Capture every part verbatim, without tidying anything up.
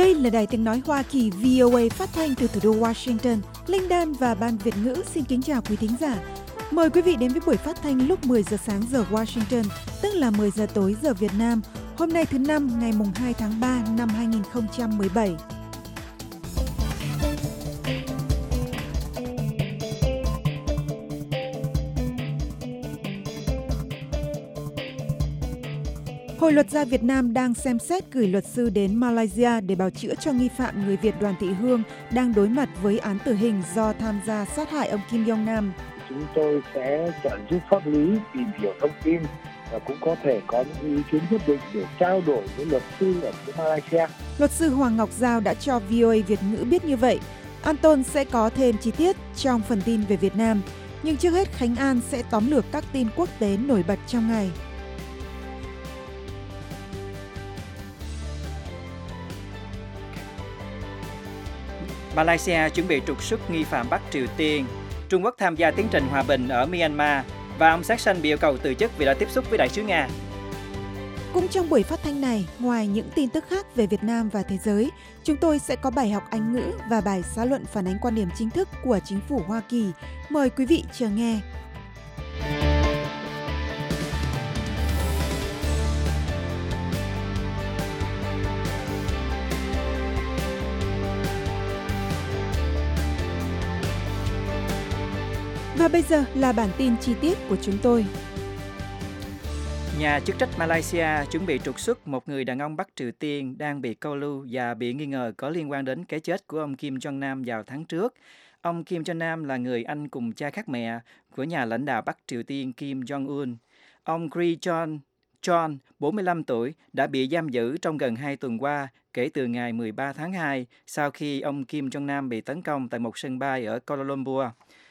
Đây là Đài Tiếng Nói Hoa Kỳ vê o a phát thanh từ thủ đô Washington. Linh Dan và Ban Việt ngữ xin kính chào quý thính giả. Mời quý vị đến với buổi phát thanh lúc mười giờ sáng giờ Washington, tức là mười giờ tối giờ Việt Nam. Hôm nay thứ Năm, ngày mùng hai tháng ba năm hai nghìn không trăm mười bảy. Hội luật gia Việt Nam đang xem xét gửi luật sư đến Malaysia để bào chữa cho nghi phạm người Việt Đoàn Thị Hương đang đối mặt với án tử hình do tham gia sát hại ông Kim Jong Nam. Chúng tôi sẽ trợ giúp pháp lý, tìm hiểu thông tin và cũng có thể có những ý kiến nhất định để trao đổi với luật sư ở phía Malaysia. Luật sư Hoàng Ngọc Giao đã cho vê o a Việt ngữ biết như vậy. Anton sẽ có thêm chi tiết trong phần tin về Việt Nam. Nhưng trước hết, Khánh An sẽ tóm lược các tin quốc tế nổi bật trong ngày. Malaysia chuẩn bị trục xuất nghi phạm Bắc Triều Tiên. Trung Quốc tham gia tiến trình hòa bình ở Myanmar và ông Sát Sanh bị yêu cầu từ chức vì đã tiếp xúc với đại sứ Nga. Cũng trong buổi phát thanh này, ngoài những tin tức khác về Việt Nam và thế giới, chúng tôi sẽ có bài học Anh ngữ và bài xã luận phản ánh quan điểm chính thức của chính phủ Hoa Kỳ. Mời quý vị chờ nghe. Và bây giờ là bản tin chi tiết của chúng tôi. Nhà chức trách Malaysia chuẩn bị trục xuất một người đàn ông Bắc Triều Tiên đang bị câu lưu và bị nghi ngờ có liên quan đến cái chết của ông Kim Jong Nam vào tháng trước. Ông Kim Jong Nam là người anh cùng cha khác mẹ của nhà lãnh đạo Bắc Triều Tiên Kim Jong-un. Ông Ri Chon Chon, bốn mươi lăm tuổi, đã bị giam giữ trong gần hai tuần qua kể từ ngày mười ba tháng hai sau khi ông Kim Jong Nam bị tấn công tại một sân bay ở Kuala Lumpur.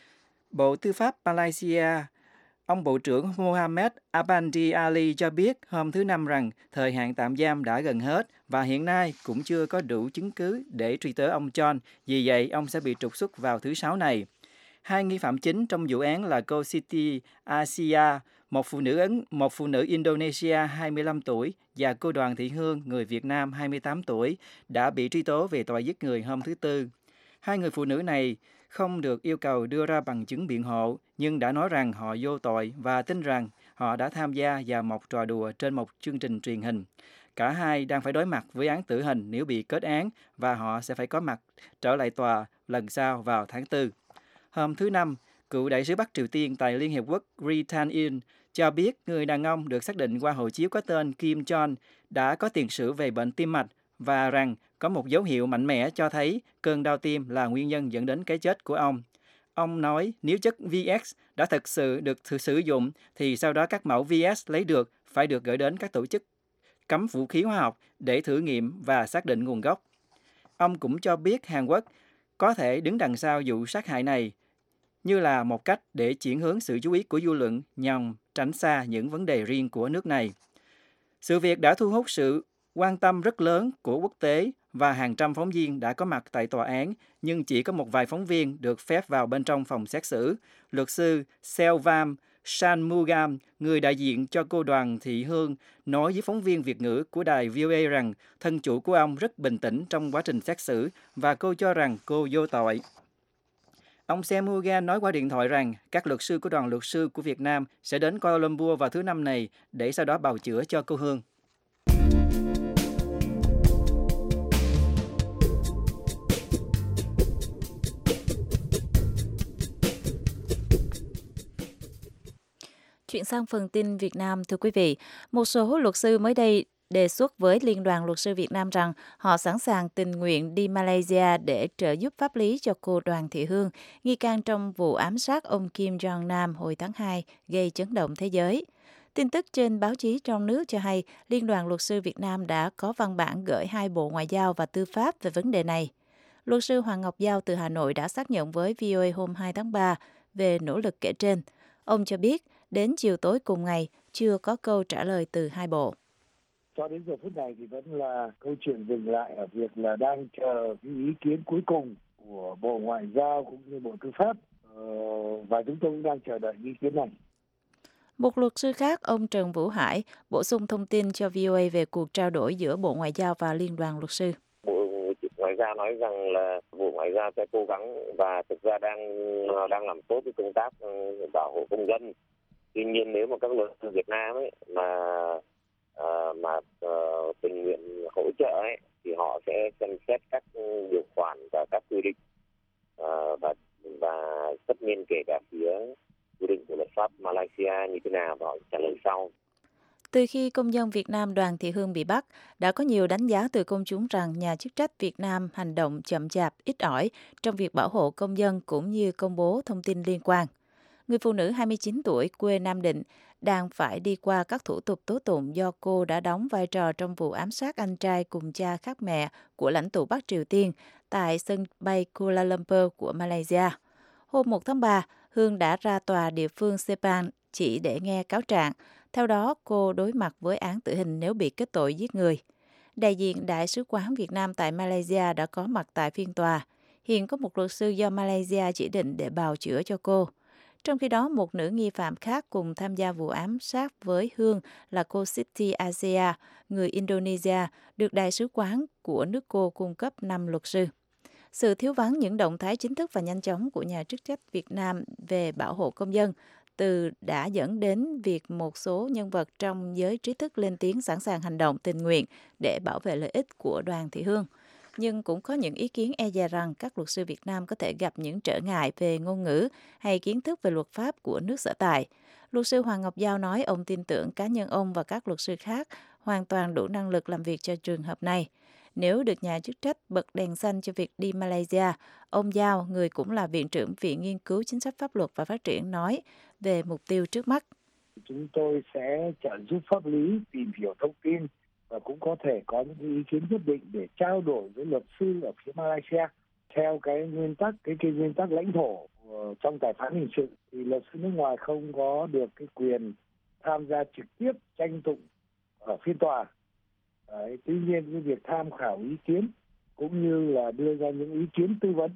Bộ Tư pháp Malaysia, ông Bộ trưởng Mohamed Abandi Ali cho biết hôm thứ Năm rằng thời hạn tạm giam đã gần hết và hiện nay cũng chưa có đủ chứng cứ để truy tố ông John, vì vậy ông sẽ bị trục xuất vào thứ Sáu này. Hai nghi phạm chính trong vụ án là cô Siti Asia, một phụ nữ Ấn, một phụ nữ Indonesia hai mươi lăm tuổi và cô Đoàn Thị Hương, người Việt Nam hai mươi tám tuổi, đã bị truy tố về tội giết người hôm thứ Tư. Hai người phụ nữ này không được yêu cầu đưa ra bằng chứng biện hộ, nhưng đã nói rằng họ vô tội và tin rằng họ đã tham gia vào một trò đùa trên một chương trình truyền hình. Cả hai đang phải đối mặt với án tử hình nếu bị kết án và họ sẽ phải có mặt trở lại tòa lần sau vào tháng tư. Hôm thứ Năm, cựu đại sứ Bắc Triều Tiên tại Liên Hiệp Quốc Ri Tan-in cho biết người đàn ông được xác định qua hộ chiếu có tên Kim Jong đã có tiền sử về bệnh tim mạch và rằng có một dấu hiệu mạnh mẽ cho thấy cơn đau tim là nguyên nhân dẫn đến cái chết của ông. Ông nói nếu chất vê ét đã thực sự được sử dụng thì sau đó các mẫu vê ét lấy được phải được gửi đến các tổ chức cấm vũ khí hóa học để thử nghiệm và xác định nguồn gốc. Ông cũng cho biết Hàn Quốc có thể đứng đằng sau vụ sát hại này như là một cách để chuyển hướng sự chú ý của dư luận nhằm tránh xa những vấn đề riêng của nước này. Sự việc đã thu hút sự quan tâm rất lớn của quốc tế và hàng trăm phóng viên đã có mặt tại tòa án, nhưng chỉ có một vài phóng viên được phép vào bên trong phòng xét xử. Luật sư Selvam Shanmugam, người đại diện cho cô Đoàn Thị Hương, nói với phóng viên Việt ngữ của đài vê o a rằng thân chủ của ông rất bình tĩnh trong quá trình xét xử và cô cho rằng cô vô tội. Ông Shanmugam nói qua điện thoại rằng các luật sư của đoàn luật sư của Việt Nam sẽ đến Kuala Lumpur vào thứ Năm này để sau đó bào chữa cho cô Hương. Chuyển sang phần tin Việt Nam, thưa quý vị, một số luật sư mới đây đề xuất với Liên đoàn Luật sư Việt Nam rằng họ sẵn sàng tình nguyện đi Malaysia để trợ giúp pháp lý cho cô Đoàn Thị Hương, nghi can trong vụ ám sát ông Kim Jong Nam hồi tháng hai gây chấn động thế giới. Tin tức trên báo chí trong nước cho hay Liên đoàn Luật sư Việt Nam đã có văn bản gửi hai Bộ Ngoại giao và Tư pháp về vấn đề này. Luật sư Hoàng Ngọc Giao từ Hà Nội đã xác nhận với vê o a hôm hai tháng ba về nỗ lực kể trên. Ông cho biết đến chiều tối cùng ngày chưa có câu trả lời từ hai bộ. Cho đến giờ phút này thì vẫn là câu chuyện dừng lại ở việc là đang chờ cái ý kiến cuối cùng của Bộ Ngoại giao cũng như Bộ Tư pháp ờ, và chúng tôi cũng đang chờ đợi ý kiến này. Một luật sư khác, ông Trần Vũ Hải, bổ sung thông tin cho vê o a về cuộc trao đổi giữa Bộ Ngoại giao và Liên đoàn Luật sư. Bộ Ngoại giao nói rằng là Bộ Ngoại giao sẽ cố gắng và thực ra đang đang làm tốt cái công tác bảo hộ công dân. Tuy nhiên nếu mà các luật sư Việt Nam ấy mà uh, mà uh, tình nguyện hỗ trợ ấy thì họ sẽ xem xét các điều khoản và các quy định uh, và và tất nhiên kể cả phía quy định của luật pháp Malaysia như thế nào và họ trả lời sau. Từ khi công dân Việt Nam Đoàn Thị Hương bị bắt, đã có nhiều đánh giá từ công chúng rằng nhà chức trách Việt Nam hành động chậm chạp, ít ỏi trong việc bảo hộ công dân cũng như công bố thông tin liên quan. Người phụ nữ hai mươi chín tuổi, quê Nam Định, đang phải đi qua các thủ tục tố tụng do cô đã đóng vai trò trong vụ ám sát anh trai cùng cha khác mẹ của lãnh tụ Bắc Triều Tiên tại sân bay Kuala Lumpur của Malaysia. Hôm một tháng ba, Hương đã ra tòa địa phương Sepang chỉ để nghe cáo trạng. Theo đó, cô đối mặt với án tử hình nếu bị kết tội giết người. Đại diện Đại sứ quán Việt Nam tại Malaysia đã có mặt tại phiên tòa. Hiện có một luật sư do Malaysia chỉ định để bào chữa cho cô. Trong khi đó, một nữ nghi phạm khác cùng tham gia vụ ám sát với Hương là cô Siti Asia, người Indonesia, được Đại sứ quán của nước cô cung cấp năm luật sư. Sự thiếu vắng những động thái chính thức và nhanh chóng của nhà chức trách Việt Nam về bảo hộ công dân từ đã dẫn đến việc một số nhân vật trong giới trí thức lên tiếng sẵn sàng hành động tình nguyện để bảo vệ lợi ích của Đoàn Thị Hương. Nhưng cũng có những ý kiến e dè rằng các luật sư Việt Nam có thể gặp những trở ngại về ngôn ngữ hay kiến thức về luật pháp của nước sở tại. Luật sư Hoàng Ngọc Giao nói ông tin tưởng cá nhân ông và các luật sư khác hoàn toàn đủ năng lực làm việc cho trường hợp này. Nếu được nhà chức trách bật đèn xanh cho việc đi Malaysia, ông Giao, người cũng là Viện trưởng Viện Nghiên cứu Chính sách Pháp luật và Phát triển, nói về mục tiêu trước mắt. Chúng tôi sẽ trợ giúp pháp lý, tìm hiểu thông tin và cũng có thể có những ý kiến nhất định để trao đổi với luật sư ở phía Malaysia. Theo cái nguyên tắc, cái, cái nguyên tắc lãnh thổ trong tài phán hình sự thì luật sư nước ngoài không có được cái quyền tham gia trực tiếp tranh tụng ở phiên tòa. Đấy, tuy nhiên cái việc tham khảo ý kiến cũng như là đưa ra những ý kiến tư vấn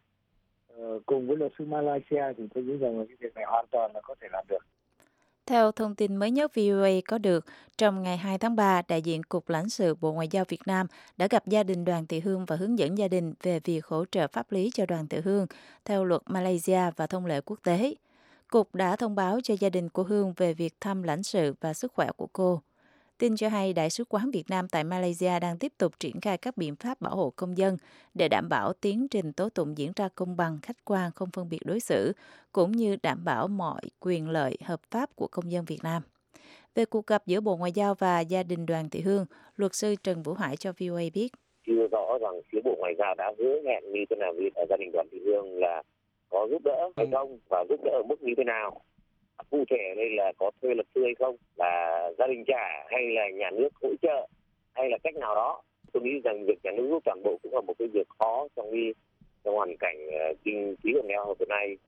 uh, cùng với luật sư Malaysia thì tôi nghĩ rằng là cái việc này hoàn toàn là có thể làm được. Theo thông tin mới nhất vê o a có được, trong ngày hai tháng ba, đại diện Cục Lãnh sự Bộ Ngoại giao Việt Nam đã gặp gia đình Đoàn Thị Hương và hướng dẫn gia đình về việc hỗ trợ pháp lý cho Đoàn Thị Hương theo luật Malaysia và thông lệ quốc tế. Cục đã thông báo cho gia đình của Hương về việc thăm lãnh sự và sức khỏe của cô. Tin cho hay Đại sứ quán Việt Nam tại Malaysia đang tiếp tục triển khai các biện pháp bảo hộ công dân để đảm bảo tiến trình tố tụng diễn ra công bằng, khách quan, không phân biệt đối xử, cũng như đảm bảo mọi quyền lợi hợp pháp của công dân Việt Nam. Về cuộc gặp giữa Bộ Ngoại giao và gia đình Đoàn Thị Hương, luật sư Trần Vũ Hải cho vê o a biết. Chưa rõ rằng phía Bộ Ngoại giao đã hứa hẹn như thế nào với gia đình Đoàn Thị Hương là có giúp đỡ hay không và giúp đỡ ở mức như thế nào. Cụ thể đây là có thuê luật sư hay không, là gia đình trả hay là nhà nước hỗ trợ hay là cách nào đó. Tôi nghĩ rằng việc nhà nước giúp toàn bộ cũng là một cái việc khó trong cái trong hoàn cảnh uh, kinh phí của nghèo hiện nay.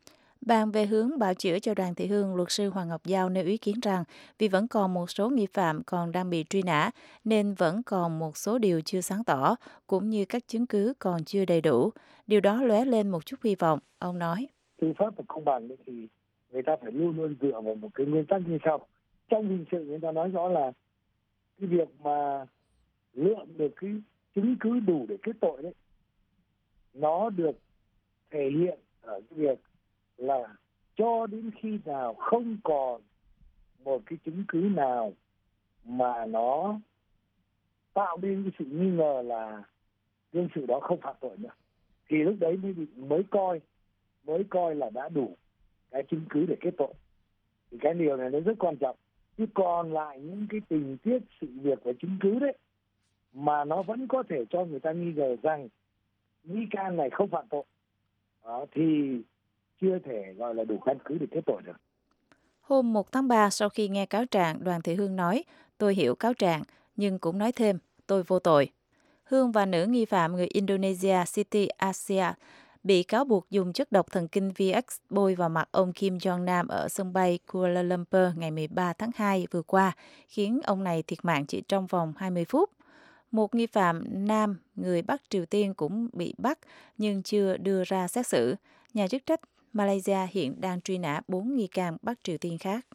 Bàn về hướng bảo chữa cho Đoàn Thị Hương, luật sư Hoàng Ngọc Giao nêu ý kiến rằng vì vẫn còn một số nghi phạm còn đang bị truy nã nên vẫn còn một số điều chưa sáng tỏ cũng như các chứng cứ còn chưa đầy đủ. Điều đó lóe lên một chút hy vọng, ông nói. Tư pháp và công bằng thì người ta phải luôn luôn dựa vào một cái nguyên tắc như sau. Trong hình sự người ta nói rõ là cái việc mà lượm được cái chứng cứ đủ để kết tội đấy, nó được thể hiện ở cái việc là cho đến khi nào không còn một cái chứng cứ nào mà nó tạo nên cái sự nghi ngờ là đương sự đó không phạm tội nữa, thì lúc đấy mới bị, mới coi mới coi là đã đủ cái chứng cứ để kết tội. Thì cái điều này nó rất quan trọng. Chứ còn lại những cái tình tiết sự việc và chứng cứ đấy mà nó vẫn có thể cho người ta nghi ngờ rằng nghi can này không phạm tội, đó, thì chưa thể gọi là đủ căn cứ để kết tội được. Hôm một tháng ba, sau khi nghe cáo trạng, Đoàn Thị Hương nói, tôi hiểu cáo trạng, nhưng cũng nói thêm, tôi vô tội. Hương và nữ nghi phạm người Indonesia Siti Asia bị cáo buộc dùng chất độc thần kinh vê ích bôi vào mặt ông Kim Jong Nam ở sân bay Kuala Lumpur ngày mười ba tháng hai vừa qua, khiến ông này thiệt mạng chỉ trong vòng hai mươi phút. Một nghi phạm nam người Bắc Triều Tiên cũng bị bắt nhưng chưa đưa ra xét xử. Nhà chức trách Malaysia hiện đang truy nã bốn nghi can Bắc Triều Tiên khác.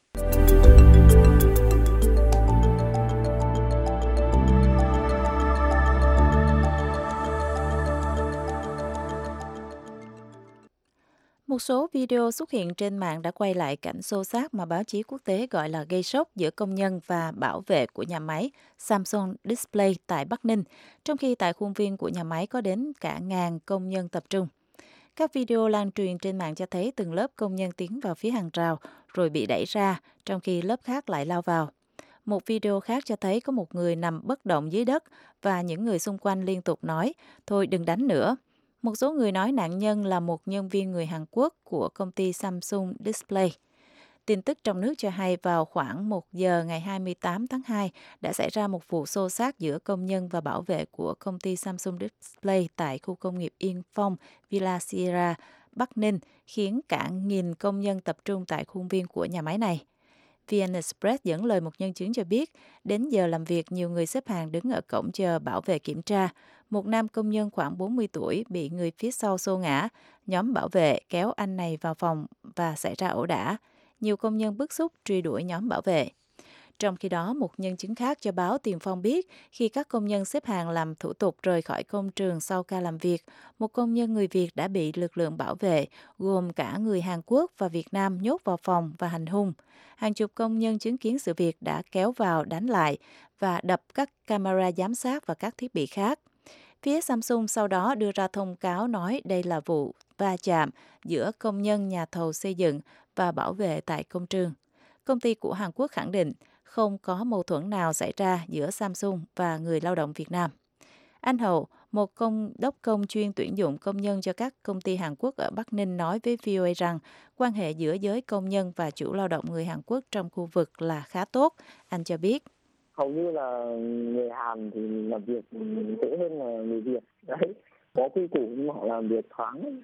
Một số video xuất hiện trên mạng đã quay lại cảnh xô xát mà báo chí quốc tế gọi là gây sốc giữa công nhân và bảo vệ của nhà máy Samsung Display tại Bắc Ninh, trong khi tại khuôn viên của nhà máy có đến cả ngàn công nhân tập trung. Các video lan truyền trên mạng cho thấy từng lớp công nhân tiến vào phía hàng rào rồi bị đẩy ra, trong khi lớp khác lại lao vào. Một video khác cho thấy có một người nằm bất động dưới đất và những người xung quanh liên tục nói, thôi đừng đánh nữa. Một số người nói nạn nhân là một nhân viên người Hàn Quốc của công ty Samsung Display. Tin tức trong nước cho hay vào khoảng một giờ ngày hai mươi tám tháng hai đã xảy ra một vụ xô xát giữa công nhân và bảo vệ của công ty Samsung Display tại khu công nghiệp Yên Phong, Villa Sierra, Bắc Ninh, khiến cả nghìn công nhân tập trung tại khuôn viên của nhà máy này. vê en Express dẫn lời một nhân chứng cho biết, đến giờ làm việc nhiều người xếp hàng đứng ở cổng chờ bảo vệ kiểm tra. Một nam công nhân khoảng bốn mươi tuổi bị người phía sau xô ngã. Nhóm bảo vệ kéo anh này vào phòng và xảy ra ẩu đả. Nhiều công nhân bức xúc truy đuổi nhóm bảo vệ. Trong khi đó, một nhân chứng khác cho báo Tiền Phong biết khi các công nhân xếp hàng làm thủ tục rời khỏi công trường sau ca làm việc, một công nhân người Việt đã bị lực lượng bảo vệ, gồm cả người Hàn Quốc và Việt Nam nhốt vào phòng và hành hung. Hàng chục công nhân chứng kiến sự việc đã kéo vào đánh lại và đập các camera giám sát và các thiết bị khác. Phía Samsung sau đó đưa ra thông cáo nói đây là vụ va chạm giữa công nhân nhà thầu xây dựng và bảo vệ tại công trường. Công ty của Hàn Quốc khẳng định không có mâu thuẫn nào xảy ra giữa Samsung và người lao động Việt Nam. Anh Hậu, một công đốc công chuyên tuyển dụng công nhân cho các công ty Hàn Quốc ở Bắc Ninh nói với vê o a rằng quan hệ giữa giới công nhân và chủ lao động người Hàn Quốc trong khu vực là khá tốt. Anh cho biết. Hầu như là người Hàn thì làm việc dễ hơn là người Việt. Đấy, có quy củ nhưng họ làm việc thoáng.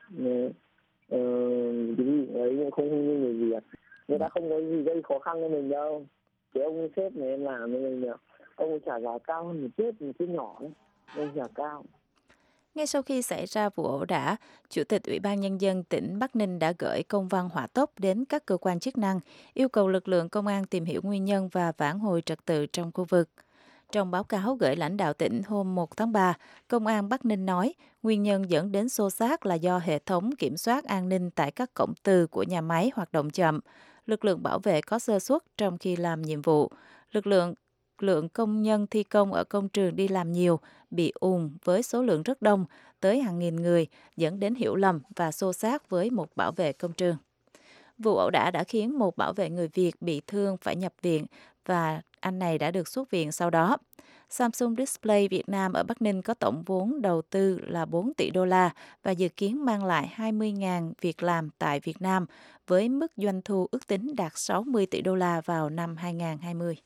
Ờ, cái gì đấy không như người Việt. Người ta không có gì gây khó khăn cho mình đâu. Cái ông sếp này em làm với mình được. Ông trả giá cao hơn một chút, một chút nhỏ đấy. Ông trả cao. Ngay sau khi xảy ra vụ ẩu đả, Chủ tịch Ủy ban Nhân dân tỉnh Bắc Ninh đã gửi công văn hỏa tốc đến các cơ quan chức năng, yêu cầu lực lượng công an tìm hiểu nguyên nhân và vãn hồi trật tự trong khu vực. Trong báo cáo gửi lãnh đạo tỉnh hôm một tháng ba, Công an Bắc Ninh nói nguyên nhân dẫn đến xô xát là do hệ thống kiểm soát an ninh tại các cổng từ của nhà máy hoạt động chậm. Lực lượng bảo vệ có sơ suất trong khi làm nhiệm vụ. Lực lượng lượng công nhân thi công ở công trường đi làm nhiều, bị ùn với số lượng rất đông, tới hàng nghìn người, dẫn đến hiểu lầm và xô xát với một bảo vệ công trường. Vụ ẩu đả đã khiến một bảo vệ người Việt bị thương phải nhập viện và anh này đã được xuất viện sau đó. Samsung Display Việt Nam ở Bắc Ninh có tổng vốn đầu tư là bốn tỷ đô la và dự kiến mang lại hai mươi nghìn việc làm tại Việt Nam với mức doanh thu ước tính đạt sáu mươi tỷ đô la vào năm hai nghìn không trăm hai mươi.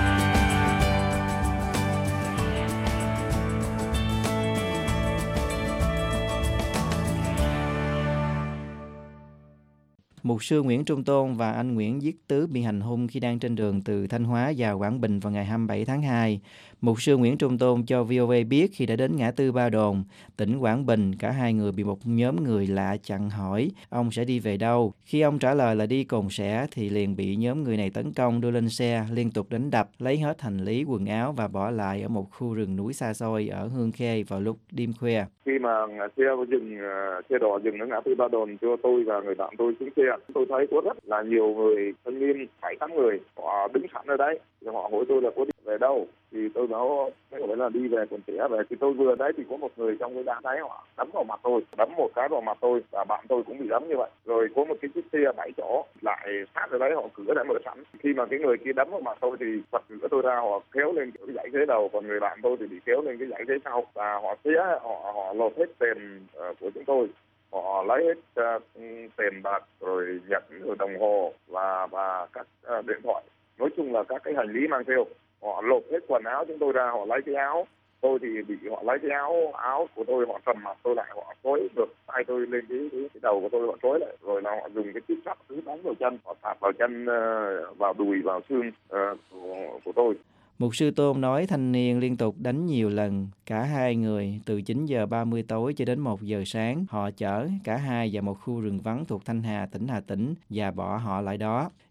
Mục sư Nguyễn Trung Tôn và anh Nguyễn Viết Tứ bị hành hung khi đang trên đường từ Thanh Hóa vào Quảng Bình vào ngày hai mươi bảy tháng hai. Mục sư Nguyễn Trung Tôn cho vê o a biết khi đã đến ngã tư Ba Đồn, tỉnh Quảng Bình, cả hai người bị một nhóm người lạ chặn hỏi ông sẽ đi về đâu. Khi ông trả lời là đi Cồn Sẻ thì liền bị nhóm người này tấn công, đưa lên xe, liên tục đánh đập, lấy hết hành lý, quần áo và bỏ lại ở một khu rừng núi xa xôi ở Hương Khê vào lúc đêm khuya. Khi mà xe dừng, xe đỏ dừng ở ngã tư Ba Đồn cho tôi và người bạn tôi xuống xe, tôi thấy có rất là nhiều người thanh niên, bảy tám người, họ đứng sẵn ở đấy, rồi họ hỏi tôi là có đi về đâu, thì tôi nói đấy là đi về Cồn Sẻ về. Thì tôi vừa đấy thì có một người trong cái đám đấy họ đấm vào mặt tôi, đấm một cái vào mặt tôi và bạn tôi cũng bị đấm như vậy. Rồi có một cái chiếc xe bảy chỗ lại sát ở đấy, họ cửa đã mở sẵn. Khi mà cái người kia đấm vào mặt tôi thì bật cửa tôi ra, họ kéo lên cái dãy ghế đầu, còn người bạn tôi thì bị kéo lên cái dãy ghế sau và họ xé, họ họ lột hết tiền uh, của chúng tôi. Họ lấy hết uh, tiền bạc, rồi nhẫn, rồi đồng hồ và và các uh, điện thoại. Nói chung là các cái hành lý mang theo. Họ lột hết quần áo chúng tôi ra, họ lấy cái áo. Tôi thì bị họ lấy cái áo áo của tôi, họ cầm mặt tôi lại, họ trói được tay tôi lên cái, cái, cái đầu của tôi, họ trói lại. Rồi là họ dùng cái chiếc sắt thứ đánh vào chân, họ tạt vào chân, uh, vào đùi, vào xương uh, của, của tôi. Mục sư Tôn nói thanh niên liên tục đánh nhiều lần, cả hai người từ chín giờ ba mươi tối cho đến một giờ sáng. Họ chở cả hai vào một khu rừng vắng thuộc Thanh Hà, tỉnh Hà Tĩnh và bỏ họ lại đó.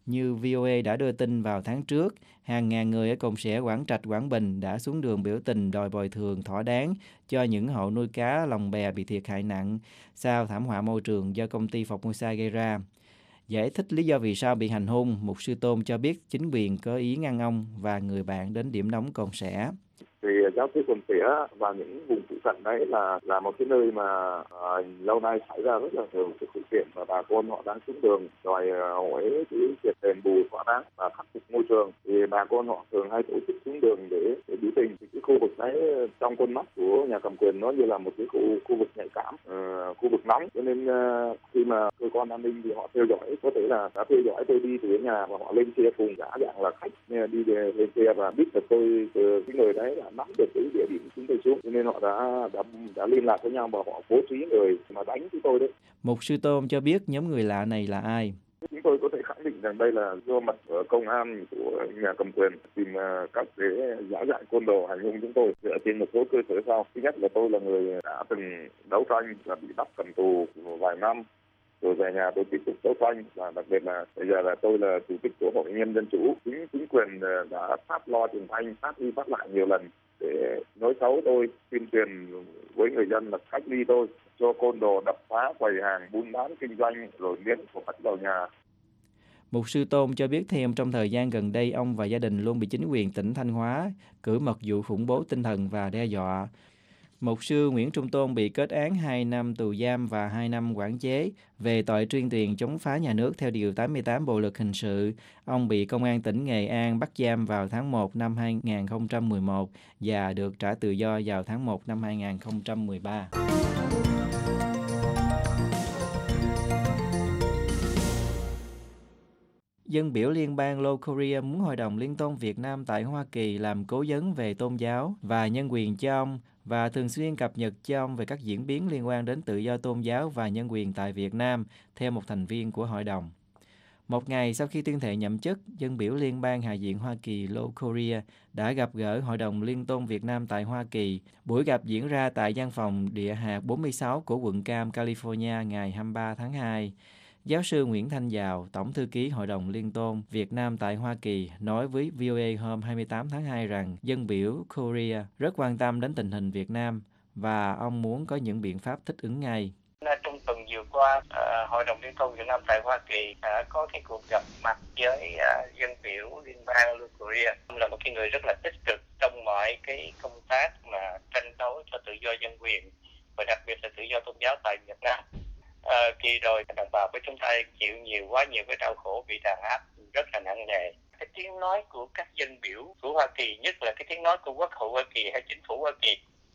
Như vê o a đã đưa tin vào tháng trước, hàng ngàn người ở Cồn Sẻ, Quảng Trạch, Quảng Bình đã xuống đường biểu tình đòi bồi thường thỏa đáng cho những hộ nuôi cá lồng bè bị thiệt hại nặng sau thảm họa môi trường do công ty Formosa gây ra. Giải thích lý do vì sao bị hành hung, mục sư Tôn cho biết chính quyền có ý ngăn ông và người bạn đến điểm nóng Cồn Sẻ. Thì giáo xứ Cồn Sẻ và những vùng phụ cận đấy là là một cái nơi mà à, lâu nay xảy ra rất là nhiều cái sự kiện và bà con họ đang xuống đường đòi hỏi cái việc đền bù thỏa đáng và khắc phục môi trường. Thì bà con họ thường hay tổ chức xuống đường để để biểu tình. Thì cái khu vực đấy trong con mắt của nhà cầm quyền nó như là một cái khu khu vực nhạy cảm, uh, khu vực nóng. Cho nên uh, khi mà cơ quan an ninh thì họ theo dõi, có thể là đã theo dõi tôi đi từ nhà và họ lên xe cùng giả dạng là khách đi lên xe và biết được tôi từ cái người đấy là nắm được cái địa điểm chúng tôi xuống, cho nên họ đã đã đã liên lạc với nhau và họ bố trí người mà đánh chúng tôi đấy. Mục sư Tôn cho biết nhóm người lạ này là ai. Chúng tôi có thể khẳng định rằng đây là do mặt công an của nhà cầm quyền tìm cách để giả dạng côn đồ hành hung chúng tôi dựa trên một số cơ sở sau. Thứ nhất là tôi là người đã từng đấu tranh và bị bắt cầm tù vài năm, rồi về nhà tôi tiếp tục đấu tranh, và đặc biệt là bây giờ là tôi là chủ tịch của Hội Nhân Dân Chủ. Chính chính quyền đã phát lo truyền thanh, phát đi phát lại nhiều lần để nói xấu tôi, tuyên truyền với người dân là cách ly tôi, cho côn đồ đập phá quầy hàng buôn bán kinh doanh rồi miễn của khách vào nhà. Mục sư Tôn cho biết thêm trong thời gian gần đây ông và gia đình luôn bị chính quyền tỉnh Thanh Hóa cử mật vụ khủng bố tinh thần và đe dọa. Mục sư Nguyễn Trung Tôn bị kết án hai năm tù giam và hai năm quản chế về tội tuyên truyền chống phá nhà nước theo Điều tám mươi tám Bộ Luật Hình sự. Ông bị Công an tỉnh Nghệ An bắt giam vào tháng một năm hai nghìn không trăm mười một và được trả tự do vào tháng một năm hai nghìn không trăm mười ba. Dân biểu liên bang Low Korea muốn Hội đồng Liên tôn Việt Nam tại Hoa Kỳ làm cố vấn về tôn giáo và nhân quyền cho ông và thường xuyên cập nhật cho ông về các diễn biến liên quan đến tự do tôn giáo và nhân quyền tại Việt Nam, theo một thành viên của hội đồng. Một ngày sau khi tuyên thệ nhậm chức, dân biểu liên bang Hạ viện Hoa Kỳ Low Korea đã gặp gỡ Hội đồng Liên tôn Việt Nam tại Hoa Kỳ. Buổi gặp diễn ra tại văn phòng địa hạt bốn mươi sáu của quận Cam, California ngày hai mươi ba tháng hai. Giáo sư Nguyễn Thanh Giàu, Tổng thư ký Hội đồng Liên tôn Việt Nam tại Hoa Kỳ, nói với vê o a hôm hai mươi tám tháng hai rằng dân biểu Korea rất quan tâm đến tình hình Việt Nam và ông muốn có những biện pháp thích ứng ngay. Trong tuần vừa qua, uh, Hội đồng Liên tôn Việt Nam tại Hoa Kỳ đã có cái cuộc gặp mặt với uh, dân biểu liên bang Low Korea. Ông là một cái người rất là tích cực trong mọi cái công tác mà tranh đấu cho tự do dân quyền và đặc biệt là tự do tôn giáo tại Việt Nam. À, kỳ rồi đồng bào của chúng ta chịu nhiều quá nhiều cái đau khổ bị đàn áp rất là nặng nề. Cái tiếng nói của các dân biểu của Hoa Kỳ, nhất là cái tiếng nói của Quốc hội Hoa Kỳ hay chính phủ Hoa Kỳ,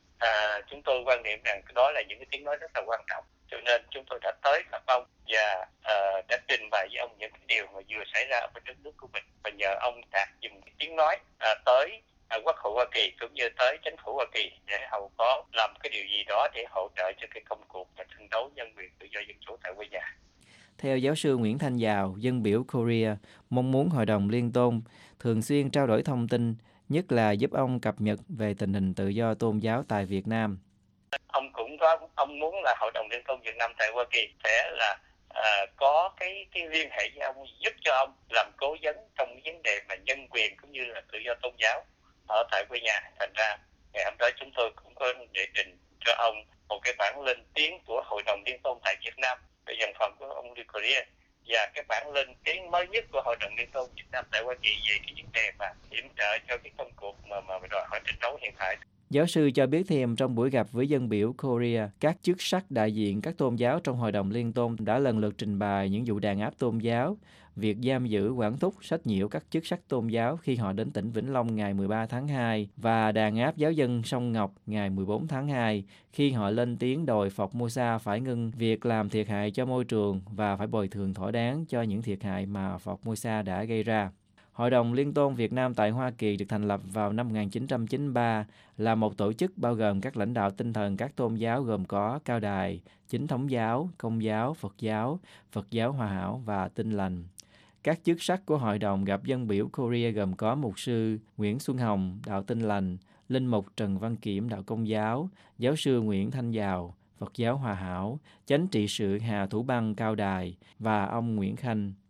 à, chúng tôi quan niệm rằng đó là những cái tiếng nói rất là quan trọng. Cho nên chúng tôi đã tới gặp ông và uh, đã trình bày với ông những cái điều mà vừa xảy ra ở đất nước của mình và nhờ ông đạt dùm cái tiếng nói uh, tới uh, Quốc hội Hoa Kỳ cũng như tới chính phủ Hoa Kỳ để hầu có làm cái điều gì đó để hỗ trợ cho cái công cuộc và tranh đấu nhân quyền tự do dân chủ tại quê nhà. Theo giáo sư Nguyễn Thanh Giàu, dân biểu Korea mong muốn Hội đồng Liên tôn thường xuyên trao đổi thông tin, nhất là giúp ông cập nhật về tình hình tự do tôn giáo tại Việt Nam. Ông cũng có ông muốn là Hội đồng Liên tôn Việt Nam tại Hoa Kỳ sẽ là uh, có cái cái liên hệ với ông, giúp cho ông làm cố vấn trong vấn đề mà nhân quyền cũng như là tự do tôn giáo ở tại quê nhà. Thành ra ngày hôm đó chúng tôi cũng có đệ trình cho ông một cái bản lên tiếng của Hội đồng Liên tôn tại Việt Nam về văn phòng của ông Lee Korea và cái bản lên tiếng mới nhất của Hội đồng Liên tôn Việt Nam tại Hoa Kỳ về cái vấn đề mà yểm trợ cho cái công cuộc mà mà đòi hỏi tranh đấu hiện tại. Giáo sư cho biết thêm trong buổi gặp với dân biểu Korea, các chức sắc đại diện các tôn giáo trong Hội đồng Liên tôn đã lần lượt trình bày những vụ đàn áp tôn giáo, việc giam giữ, quản thúc, sách nhiễu các chức sắc tôn giáo khi họ đến tỉnh Vĩnh Long ngày mười ba tháng hai và đàn áp giáo dân Sông Ngọc ngày mười bốn tháng hai khi họ lên tiếng đòi Formosa phải ngưng việc làm thiệt hại cho môi trường và phải bồi thường thỏa đáng cho những thiệt hại mà Formosa đã gây ra. Hội đồng Liên tôn Việt Nam tại Hoa Kỳ được thành lập vào năm một nghìn chín trăm chín mươi ba, là một tổ chức bao gồm các lãnh đạo tinh thần các tôn giáo gồm có Cao Đài, Chính thống giáo, Công giáo, Phật giáo, Phật giáo Hòa hảo và Tin lành. Các chức sắc của hội đồng gặp dân biểu Korea gồm có mục sư Nguyễn Xuân Hồng, đạo Tin lành, linh mục Trần Văn Kiểm, đạo Công giáo, giáo sư Nguyễn Thanh Giàu, Phật giáo Hòa hảo, chánh trị sự Hà Thủ Băng, Cao Đài và ông Nguyễn Khanh.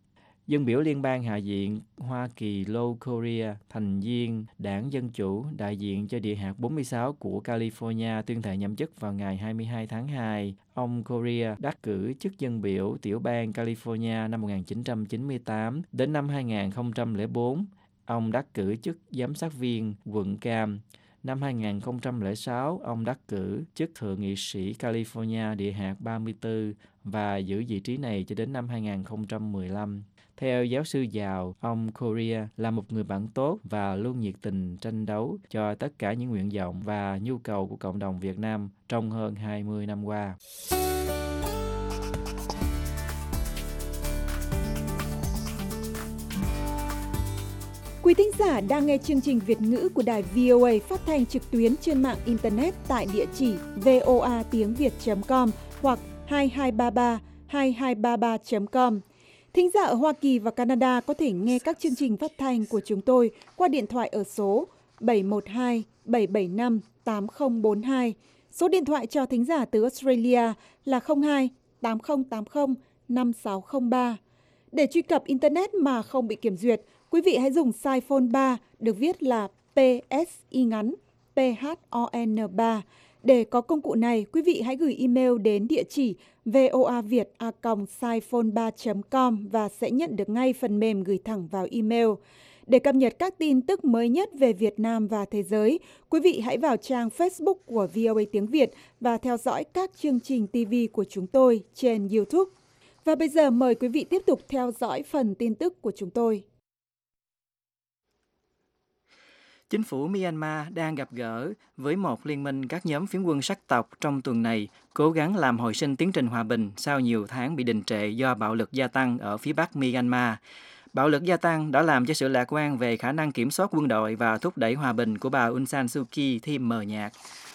Dân biểu liên bang Hạ viện Hoa Kỳ Lou Coria, thành viên Đảng Dân Chủ, đại diện cho địa hạt bốn mươi sáu của California, tuyên thệ nhậm chức vào ngày hai mươi hai tháng hai. Ông Coria đắc cử chức dân biểu tiểu bang California năm một nghìn chín trăm chín mươi tám. Đến năm hai nghìn không trăm lẻ bốn, ông đắc cử chức giám sát viên quận Cam. Năm hai nghìn không trăm lẻ sáu, ông đắc cử chức thượng nghị sĩ California địa hạt ba mươi tư và giữ vị trí này cho đến năm hai nghìn không trăm mười lăm. Theo giáo sư giàu, ông Coria là một người bạn tốt và luôn nhiệt tình tranh đấu cho tất cả những nguyện vọng và nhu cầu của cộng đồng Việt Nam trong hơn hai mươi năm qua. Quý thính giả đang nghe chương trình Việt ngữ của đài vê o a phát thanh trực tuyến trên mạng Internet tại địa chỉ voa tiếng việt chấm com hoặc hai hai ba ba hai hai ba ba chấm com. Thính giả ở Hoa Kỳ và Canada có thể nghe các chương trình phát thanh của chúng tôi qua điện thoại ở số bảy một hai bảy bảy năm tám không bốn hai. Số điện thoại cho thính giả từ Australia là không hai tám không tám không năm sáu không ba. Để truy cập Internet mà không bị kiểm duyệt, quý vị hãy dùng size phone ba được viết là pê ét i ngắn pê hát o en ba. Để có công cụ này, quý vị hãy gửi email đến địa chỉ voaviet a còng siphone ba chấm com và sẽ nhận được ngay phần mềm gửi thẳng vào email. Để cập nhật các tin tức mới nhất về Việt Nam và thế giới, quý vị hãy vào trang Facebook của vê o a tiếng Việt và theo dõi các chương trình ti vi của chúng tôi trên YouTube. Và bây giờ mời quý vị tiếp tục theo dõi phần tin tức của chúng tôi. Chính phủ Myanmar đang gặp gỡ với một liên minh các nhóm phiến quân sắc tộc trong tuần này, cố gắng làm hồi sinh tiến trình hòa bình sau nhiều tháng bị đình trệ do bạo lực gia tăng ở phía bắc Myanmar. Bạo lực gia tăng đã làm cho sự lạc quan về khả năng kiểm soát quân đội và thúc đẩy hòa bình của bà Aung San Suu Kyi thêm mờ nhạt.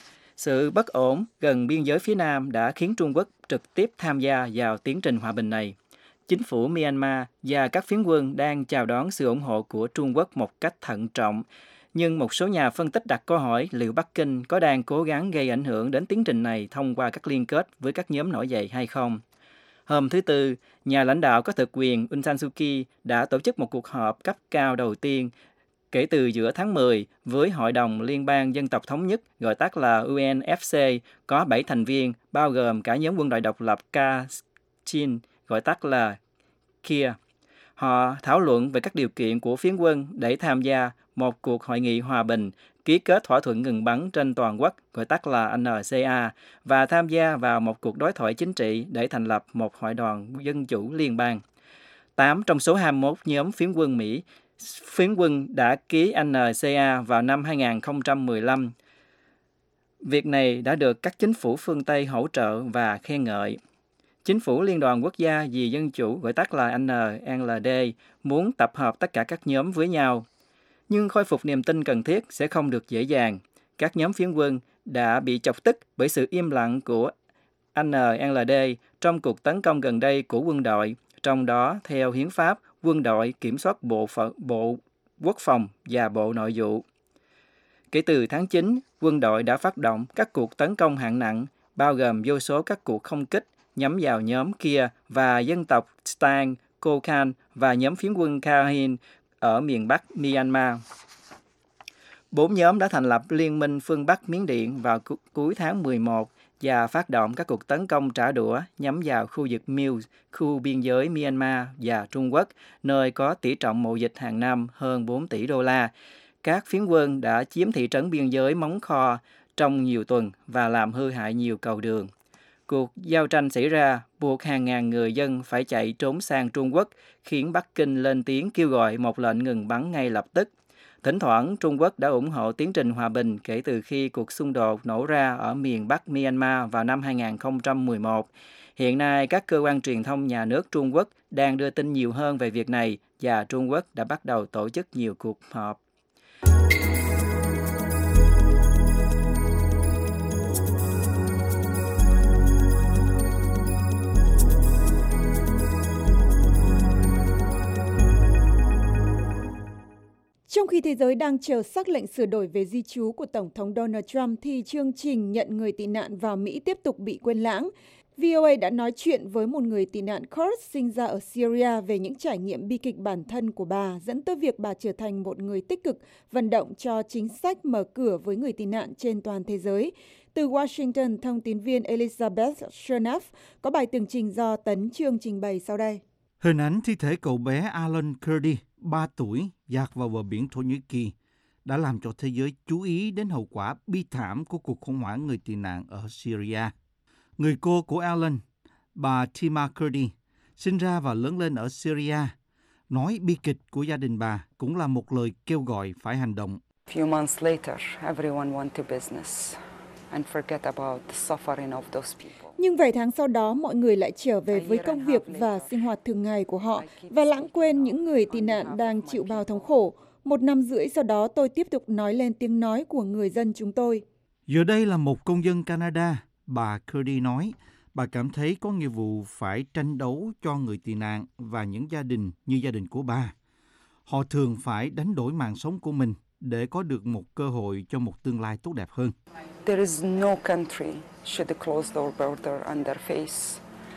Sự bất ổn gần biên giới phía Nam đã khiến Trung Quốc trực tiếp tham gia vào tiến trình hòa bình này. Chính phủ Myanmar và các phiến quân đang chào đón sự ủng hộ của Trung Quốc một cách thận trọng, nhưng một số nhà phân tích đặt câu hỏi liệu Bắc Kinh có đang cố gắng gây ảnh hưởng đến tiến trình này thông qua các liên kết với các nhóm nổi dậy hay không. Hôm thứ Tư, nhà lãnh đạo có thực quyền Aung San Suu Kyi đã tổ chức một cuộc họp cấp cao đầu tiên kể từ giữa tháng mười với Hội đồng Liên bang Dân tộc Thống nhất, gọi tắt là u en ép xê, có bảy thành viên, bao gồm cả nhóm quân đội độc lập Kachin, gọi tắt là Kia. Họ thảo luận về các điều kiện của phiến quân để tham gia một cuộc hội nghị hòa bình, ký kết thỏa thuận ngừng bắn trên toàn quốc, gọi tắt là en xê a, và tham gia vào một cuộc đối thoại chính trị để thành lập một hội đoàn dân chủ liên bang. Tám trong số hai mươi mốt nhóm phiến quân Mỹ phiến quân đã ký en xê a vào năm hai nghìn không trăm mười lăm. Việc này đã được các chính phủ phương Tây hỗ trợ và khen ngợi. Chính phủ Liên đoàn Quốc gia vì Dân chủ, gọi tắt là en lờ đê, muốn tập hợp tất cả các nhóm với nhau. Nhưng khôi phục niềm tin cần thiết sẽ không được dễ dàng. Các nhóm phiến quân đã bị chọc tức bởi sự im lặng của en lờ đê trong cuộc tấn công gần đây của quân đội, trong đó, theo hiến pháp, quân đội kiểm soát bộ, phận, bộ quốc phòng và bộ nội vụ. Kể từ tháng chín, quân đội đã phát động các cuộc tấn công hạng nặng, bao gồm vô số các cuộc không kích nhắm vào nhóm Kia và dân tộc Stan, Kokhan và nhóm phiến quân Kachin ở miền Bắc Myanmar. Bốn nhóm đã thành lập Liên minh phương Bắc Miến Điện vào cu- cuối tháng mười một và phát động các cuộc tấn công trả đũa nhắm vào khu vực Mills, khu biên giới Myanmar và Trung Quốc, nơi có tỷ trọng mậu dịch hàng năm hơn bốn tỷ đô la. Các phiến quân đã chiếm thị trấn biên giới Móng Kho trong nhiều tuần và làm hư hại nhiều cầu đường. Cuộc giao tranh xảy ra buộc hàng ngàn người dân phải chạy trốn sang Trung Quốc, khiến Bắc Kinh lên tiếng kêu gọi một lệnh ngừng bắn ngay lập tức. Thỉnh thoảng, Trung Quốc đã ủng hộ tiến trình hòa bình kể từ khi cuộc xung đột nổ ra ở miền Bắc Myanmar vào năm hai nghìn không trăm mười một. Hiện nay, các cơ quan truyền thông nhà nước Trung Quốc đang đưa tin nhiều hơn về việc này và Trung Quốc đã bắt đầu tổ chức nhiều cuộc họp. Trong khi thế giới đang chờ sắc lệnh sửa đổi về di trú của Tổng thống Donald Trump thì chương trình nhận người tị nạn vào Mỹ tiếp tục bị quên lãng. vê o a đã nói chuyện với một người tị nạn Kurd sinh ra ở Syria về những trải nghiệm bi kịch bản thân của bà dẫn tới việc bà trở thành một người tích cực vận động cho chính sách mở cửa với người tị nạn trên toàn thế giới. Từ Washington, thông tín viên Elizabeth Chernoff có bài tường trình do Tấn Chương trình bày sau đây. Hình ảnh thi thể cậu bé Alan Kurdi, ba tuổi, dạt vào bờ biển Thổ Nhĩ Kỳ đã làm cho thế giới chú ý đến hậu quả bi thảm của cuộc khủng hoảng người tị nạn ở Syria. Người cô của Alan, bà Tima Kurdi, sinh ra và lớn lên ở Syria, nói bi kịch của gia đình bà cũng là một lời kêu gọi phải hành động. Few months later, everyone went to business and forget about the suffering of those people. Nhưng vài tháng sau đó, mọi người lại trở về với công việc và sinh hoạt thường ngày của họ và lãng quên những người tị nạn đang chịu bao thống khổ. Một năm rưỡi sau đó, tôi tiếp tục nói lên tiếng nói của người dân chúng tôi. Giờ đây là một công dân Canada, bà Kurdi nói, bà cảm thấy có nghĩa vụ phải tranh đấu cho người tị nạn và những gia đình như gia đình của bà. Họ thường phải đánh đổi mạng sống của mình để có được một cơ hội cho một tương lai tốt đẹp hơn. There is no country should close their border on their face.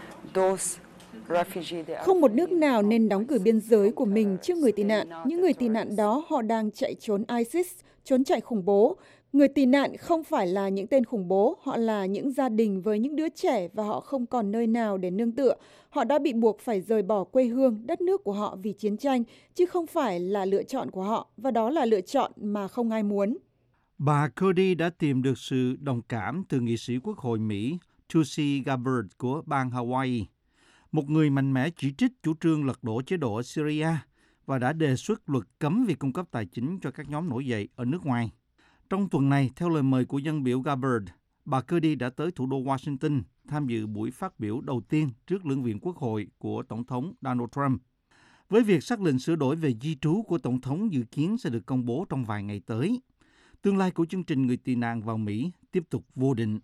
Those refugees they are... Không một nước nào nên đóng cửa biên giới của mình trước người tị nạn. Những người tị nạn đó họ đang chạy trốn ISIS, trốn chạy khủng bố. Người tị nạn không phải là những tên khủng bố, họ là những gia đình với những đứa trẻ và họ không còn nơi nào để nương tựa. Họ đã bị buộc phải rời bỏ quê hương, đất nước của họ vì chiến tranh, chứ không phải là lựa chọn của họ, và đó là lựa chọn mà không ai muốn. Bà Kurdi đã tìm được sự đồng cảm từ nghị sĩ Quốc hội Mỹ Tulsi Gabbard của bang Hawaii, một người mạnh mẽ chỉ trích chủ trương lật đổ chế độ ở Syria và đã đề xuất luật cấm việc cung cấp tài chính cho các nhóm nổi dậy ở nước ngoài. Trong tuần này, theo lời mời của dân biểu Gabbard, bà Kurdi đã tới thủ đô Washington tham dự buổi phát biểu đầu tiên trước lưỡng viện Quốc hội của Tổng thống Donald Trump. Với việc sắc lệnh sửa đổi về di trú của Tổng thống dự kiến sẽ được công bố trong vài ngày tới, tương lai của chương trình người tị nạn vào Mỹ tiếp tục vô định.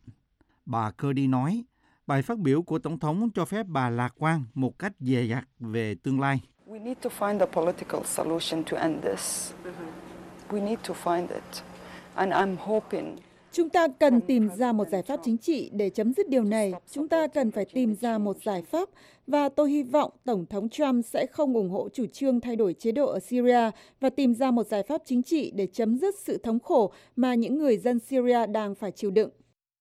Bà Kurdi nói, bài phát biểu của Tổng thống cho phép bà lạc quan một cách dè dặt về tương lai. We need to find a political solution to end this. We need to find it. And I'm hoping... Chúng ta cần tìm ra một giải pháp chính trị để chấm dứt điều này. Chúng ta cần phải tìm ra một giải pháp và tôi hy vọng Tổng thống Trump sẽ không ủng hộ chủ trương thay đổi chế độ ở Syria và tìm ra một giải pháp chính trị để chấm dứt sự thống khổ mà những người dân Syria đang phải chịu đựng.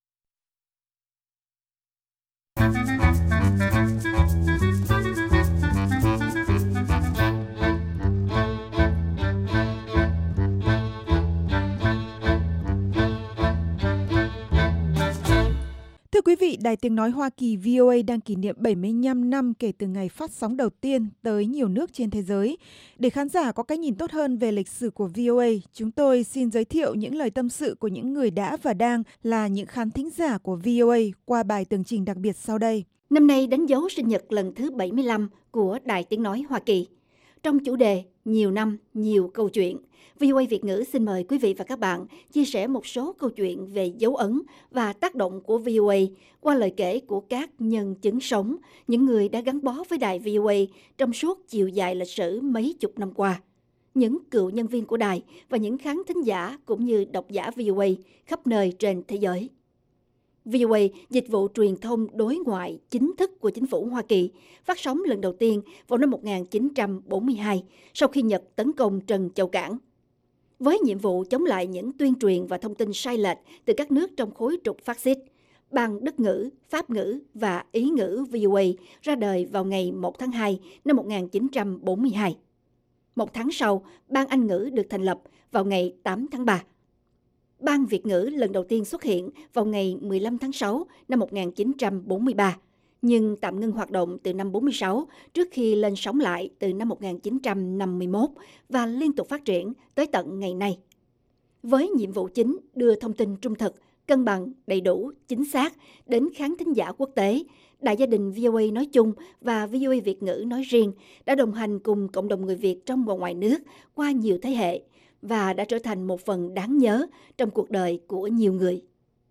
Thưa quý vị, Đài Tiếng Nói Hoa Kỳ vê o a đang kỷ niệm bảy mươi lăm năm kể từ ngày phát sóng đầu tiên tới nhiều nước trên thế giới. Để khán giả có cái nhìn tốt hơn về lịch sử của vê o a, chúng tôi xin giới thiệu những lời tâm sự của những người đã và đang là những khán thính giả của vê o a qua bài tường trình đặc biệt sau đây. Năm nay đánh dấu sinh nhật lần thứ bảy mươi lăm của Đài Tiếng Nói Hoa Kỳ. Trong chủ đề Nhiều năm, nhiều câu chuyện, vê o a Việt ngữ xin mời quý vị và các bạn chia sẻ một số câu chuyện về dấu ấn và tác động của vê o a qua lời kể của các nhân chứng sống, những người đã gắn bó với đài vê o a trong suốt chiều dài lịch sử mấy chục năm qua. Những cựu nhân viên của đài và những khán thính giả cũng như độc giả vê o a khắp nơi trên thế giới. vê o a, dịch vụ truyền thông đối ngoại chính thức của chính phủ Hoa Kỳ, phát sóng lần đầu tiên vào năm một nghìn chín trăm bốn mươi hai, sau khi Nhật tấn công Trần Châu Cảng. Với nhiệm vụ chống lại những tuyên truyền và thông tin sai lệch từ các nước trong khối trục phát xít, Ban Đức ngữ, Pháp ngữ và Ý ngữ vê o a ra đời vào ngày một tháng hai năm một nghìn chín trăm bốn mươi hai. Một tháng sau, Ban Anh ngữ được thành lập vào ngày tám tháng ba. Ban Việt ngữ lần đầu tiên xuất hiện vào ngày mười lăm tháng sáu năm một nghìn chín trăm bốn mươi ba, nhưng tạm ngưng hoạt động từ năm bốn mươi sáu trước khi lên sóng lại từ năm một nghìn chín trăm năm mươi mốt và liên tục phát triển tới tận ngày nay. Với nhiệm vụ chính đưa thông tin trung thực, cân bằng, đầy đủ, chính xác đến khán thính giả quốc tế, Đại gia đình vê o a nói chung và vê o a Việt ngữ nói riêng đã đồng hành cùng cộng đồng người Việt trong và ngoài nước qua nhiều thế hệ và đã trở thành một phần đáng nhớ trong cuộc đời của nhiều người.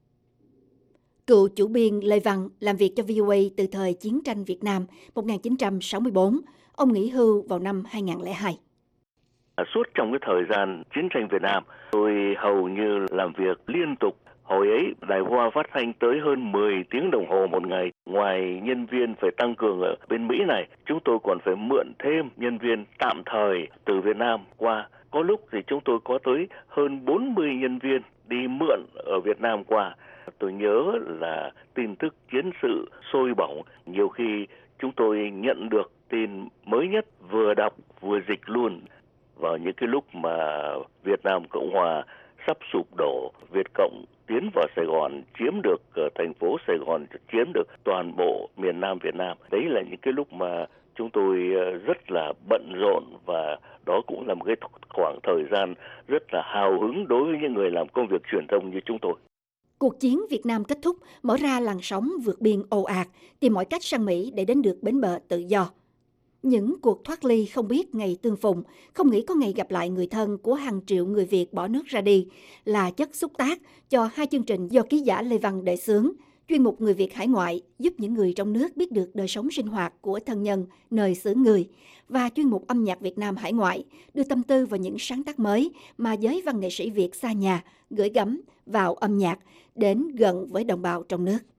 Cựu chủ biên Lê Văn làm việc cho vê o a từ thời chiến tranh Việt Nam một nghìn chín trăm sáu mươi tư, ông nghỉ hưu vào năm hai nghìn không trăm lẻ hai. Suốt trong cái thời gian chiến tranh Việt Nam, tôi hầu như làm việc liên tục Hồi ấy, Đài Voa phát thanh tới hơn mười tiếng đồng hồ một ngày. Ngoài nhân viên phải tăng cường ở bên Mỹ này, chúng tôi còn phải mượn thêm nhân viên tạm thời từ Việt Nam qua. Có lúc thì chúng tôi có tới hơn bốn mươi nhân viên đi mượn ở Việt Nam qua. Tôi nhớ là tin tức chiến sự sôi bỏng. Nhiều khi chúng tôi nhận được tin mới nhất, vừa đọc vừa dịch luôn. Vào những cái lúc mà Việt Nam Cộng Hòa sắp sụp đổ, Việt Cộng tiến vào Sài Gòn, chiếm được uh, thành phố Sài Gòn, chiếm được toàn bộ miền Nam Việt Nam. Đấy là những cái lúc mà chúng tôi uh, rất là bận rộn, và đó cũng là một cái khoảng thời gian rất là hào hứng đối với những người làm công việc truyền thông như chúng tôi. Cuộc chiến Việt Nam kết thúc, mở ra làn sóng vượt biên ồ ạt, tìm mọi cách sang Mỹ để đến được bến bờ tự do. Những cuộc thoát ly không biết ngày tương phùng, không nghĩ có ngày gặp lại người thân của hàng triệu người Việt bỏ nước ra đi là chất xúc tác cho hai chương trình do ký giả Lê Văn đệ xướng, chuyên mục Người Việt hải ngoại giúp những người trong nước biết được đời sống sinh hoạt của thân nhân nơi xứ người, và chuyên mục Âm nhạc Việt Nam hải ngoại đưa tâm tư vào những sáng tác mới mà giới văn nghệ sĩ Việt xa nhà gửi gắm vào âm nhạc đến gần với đồng bào trong nước.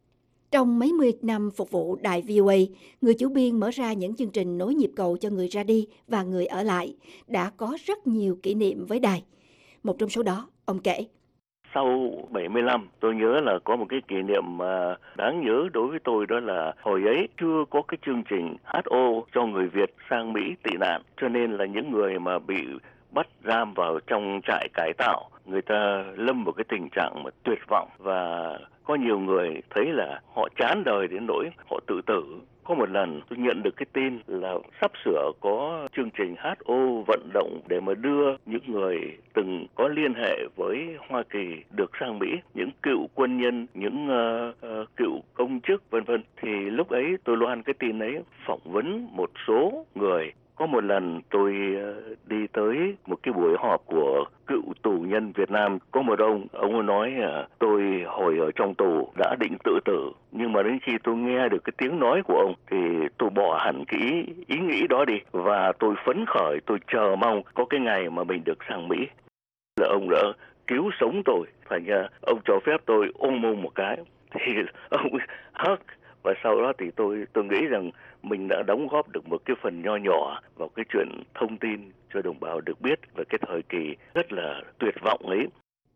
Trong mấy mươi năm phục vụ đài vê o a, người chủ biên mở ra những chương trình nối nhịp cầu cho người ra đi và người ở lại, đã có rất nhiều kỷ niệm với đài. Một trong số đó, ông kể. Sau bảy mươi lăm, tôi nhớ là có một cái kỷ niệm mà đáng nhớ đối với tôi, đó là hồi ấy chưa có cái chương trình hát o cho người Việt sang Mỹ tị nạn, cho nên là những người mà bị bắt giam vào trong trại cải tạo, người ta lâm vào cái tình trạng mà tuyệt vọng, và có nhiều người thấy là họ chán đời đến nỗi họ tự tử. Có một lần tôi nhận được cái tin là sắp sửa có chương trình hát o vận động để mà đưa những người từng có liên hệ với Hoa Kỳ được sang Mỹ, những cựu quân nhân, những uh, uh, cựu công chức vân vân. Thì lúc ấy tôi loan cái tin ấy, phỏng vấn một số người. Có một lần tôi đi tới một cái buổi họp của cựu tù nhân Việt Nam. Có một ông, ông nói tôi hồi ở trong tù đã định tự tử. Nhưng mà đến khi tôi nghe được cái tiếng nói của ông thì tôi bỏ hẳn cái ý, ý nghĩ đó đi. Và tôi phấn khởi, tôi chờ mong có cái ngày mà mình được sang Mỹ. Là ông đã cứu sống tôi. Thành ra ông cho phép tôi ôm ông một cái. Thì ông hắc. Và sau đó thì tôi tôi nghĩ rằng mình đã đóng góp được một cái phần nho nhỏ vào cái chuyện thông tin cho đồng bào được biết về cái thời kỳ rất là tuyệt vọng ấy.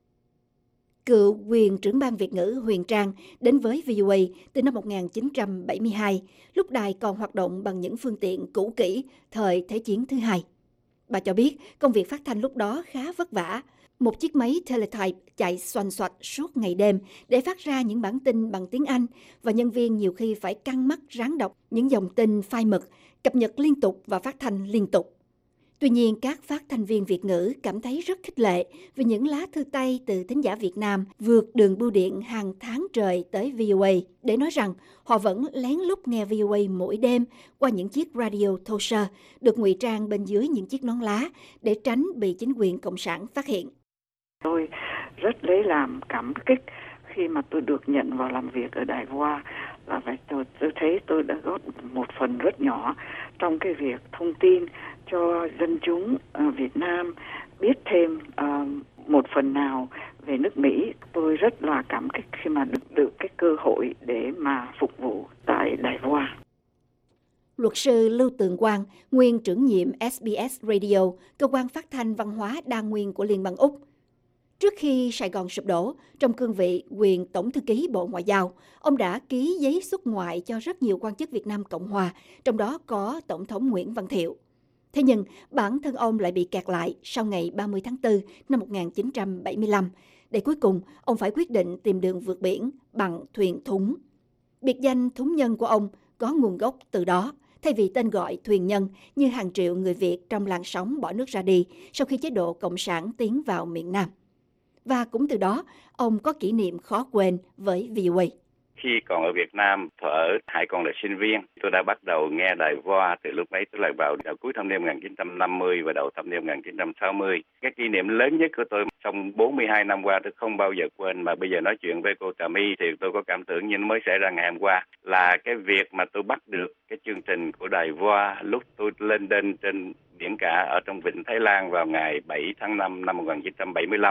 Cựu quyền trưởng ban Việt ngữ Huyền Trang đến với vê o a từ năm một nghìn chín trăm bảy mươi hai, lúc đài còn hoạt động bằng những phương tiện cũ kỹ thời Thế chiến thứ hai. Bà cho biết công việc phát thanh lúc đó khá vất vả. Một chiếc máy teletype chạy xoành xoạch suốt ngày đêm để phát ra những bản tin bằng tiếng Anh, và nhân viên nhiều khi phải căng mắt ráng đọc những dòng tin phai mực, cập nhật liên tục và phát thanh liên tục. Tuy nhiên, các phát thanh viên Việt ngữ cảm thấy rất khích lệ vì những lá thư tay từ thính giả Việt Nam vượt đường bưu điện hàng tháng trời tới vê o a để nói rằng họ vẫn lén lút nghe vê o a mỗi đêm qua những chiếc radio thô sơ được ngụy trang bên dưới những chiếc nón lá để tránh bị chính quyền cộng sản phát hiện. Tôi rất lấy làm cảm kích khi mà tôi được nhận vào làm việc ở Đài Voa, và phải tôi, tôi thấy tôi đã góp một phần rất nhỏ trong cái việc thông tin cho dân chúng uh, Việt Nam biết thêm uh, một phần nào về nước Mỹ. Tôi rất là cảm kích khi mà được được cái cơ hội để mà phục vụ tại Đài Voa. Luật sư Lưu Tường Quang, nguyên trưởng nhiệm ét bê ét Radio, cơ quan phát thanh văn hóa đa nguyên của Liên bang Úc. Trước khi Sài Gòn sụp đổ, trong cương vị quyền Tổng thư ký Bộ Ngoại giao, ông đã ký giấy xuất ngoại cho rất nhiều quan chức Việt Nam Cộng Hòa, trong đó có Tổng thống Nguyễn Văn Thiệu. Thế nhưng, bản thân ông lại bị kẹt lại sau ngày ba mươi tháng tư năm một nghìn chín trăm bảy mươi lăm, để cuối cùng ông phải quyết định tìm đường vượt biển bằng thuyền thúng. Biệt danh thúng nhân của ông có nguồn gốc từ đó, thay vì tên gọi thuyền nhân như hàng triệu người Việt trong làn sóng bỏ nước ra đi sau khi chế độ Cộng sản tiến vào miền Nam. Và cũng từ đó, ông có kỷ niệm khó quên với vê o a. Khi còn ở Việt Nam, ở Hải còn là sinh viên, tôi đã bắt đầu nghe Đài Voa từ lúc ấy, tức là vào đầu cuối thập niên một nghìn chín trăm năm mươi và đầu thập niên một nghìn chín trăm sáu mươi. Cái kỷ niệm lớn nhất của tôi trong bốn mươi hai năm qua tôi không bao giờ quên, mà bây giờ nói chuyện với cô Trà My thì tôi có cảm tưởng như nó mới xảy ra ngày hôm qua, là cái việc mà tôi bắt được cái chương trình của Đài Voa lúc tôi lên đên trên biển cả ở trong vịnh Thái Lan vào ngày bảy tháng năm năm một nghìn chín trăm bảy mươi lăm.